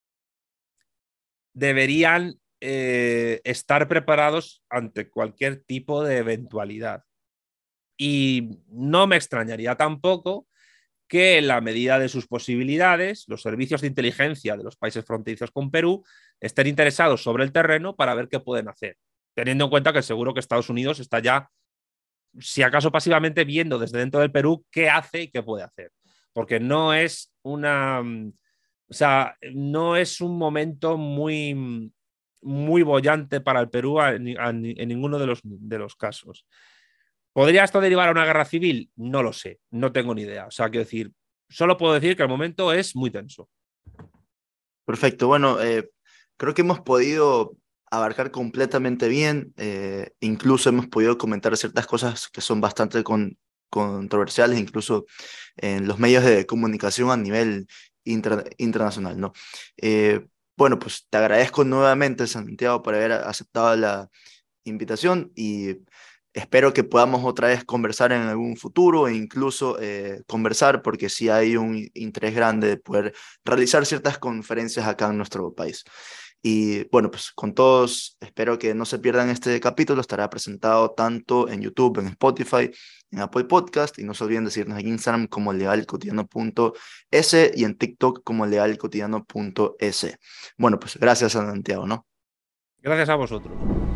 deberían estar preparados ante cualquier tipo de eventualidad. Y no me extrañaría tampoco que en la medida de sus posibilidades, los servicios de inteligencia de los países fronterizos con Perú estén interesados sobre el terreno para ver qué pueden hacer, teniendo en cuenta que seguro que Estados Unidos está ya, si acaso pasivamente, viendo desde dentro del Perú qué hace y qué puede hacer. Porque no es o sea, no es un momento muy bollante para el Perú en ninguno de los casos. ¿Podría esto derivar a una guerra civil? No lo sé, no tengo ni idea. O sea, quiero decir, solo puedo decir que el momento es muy tenso. Perfecto, bueno, creo que hemos podido abarcar completamente bien, incluso hemos podido comentar ciertas cosas que son bastante controversiales, incluso en los medios de comunicación a nivel internacional, ¿no? Bueno, pues te agradezco nuevamente, Santiago, por haber aceptado la invitación y espero que podamos otra vez conversar en algún futuro e incluso conversar porque sí hay un interés grande de poder realizar ciertas conferencias acá en nuestro país. Y bueno, pues con todos, espero que no se pierdan este capítulo, estará presentado tanto en YouTube, en Spotify, en Apple Podcast y no se olviden de seguirnos en Instagram como lealcotidiano.es y en TikTok como lealcotidiano.es. Bueno, pues gracias a Santiago, ¿no? Gracias a vosotros.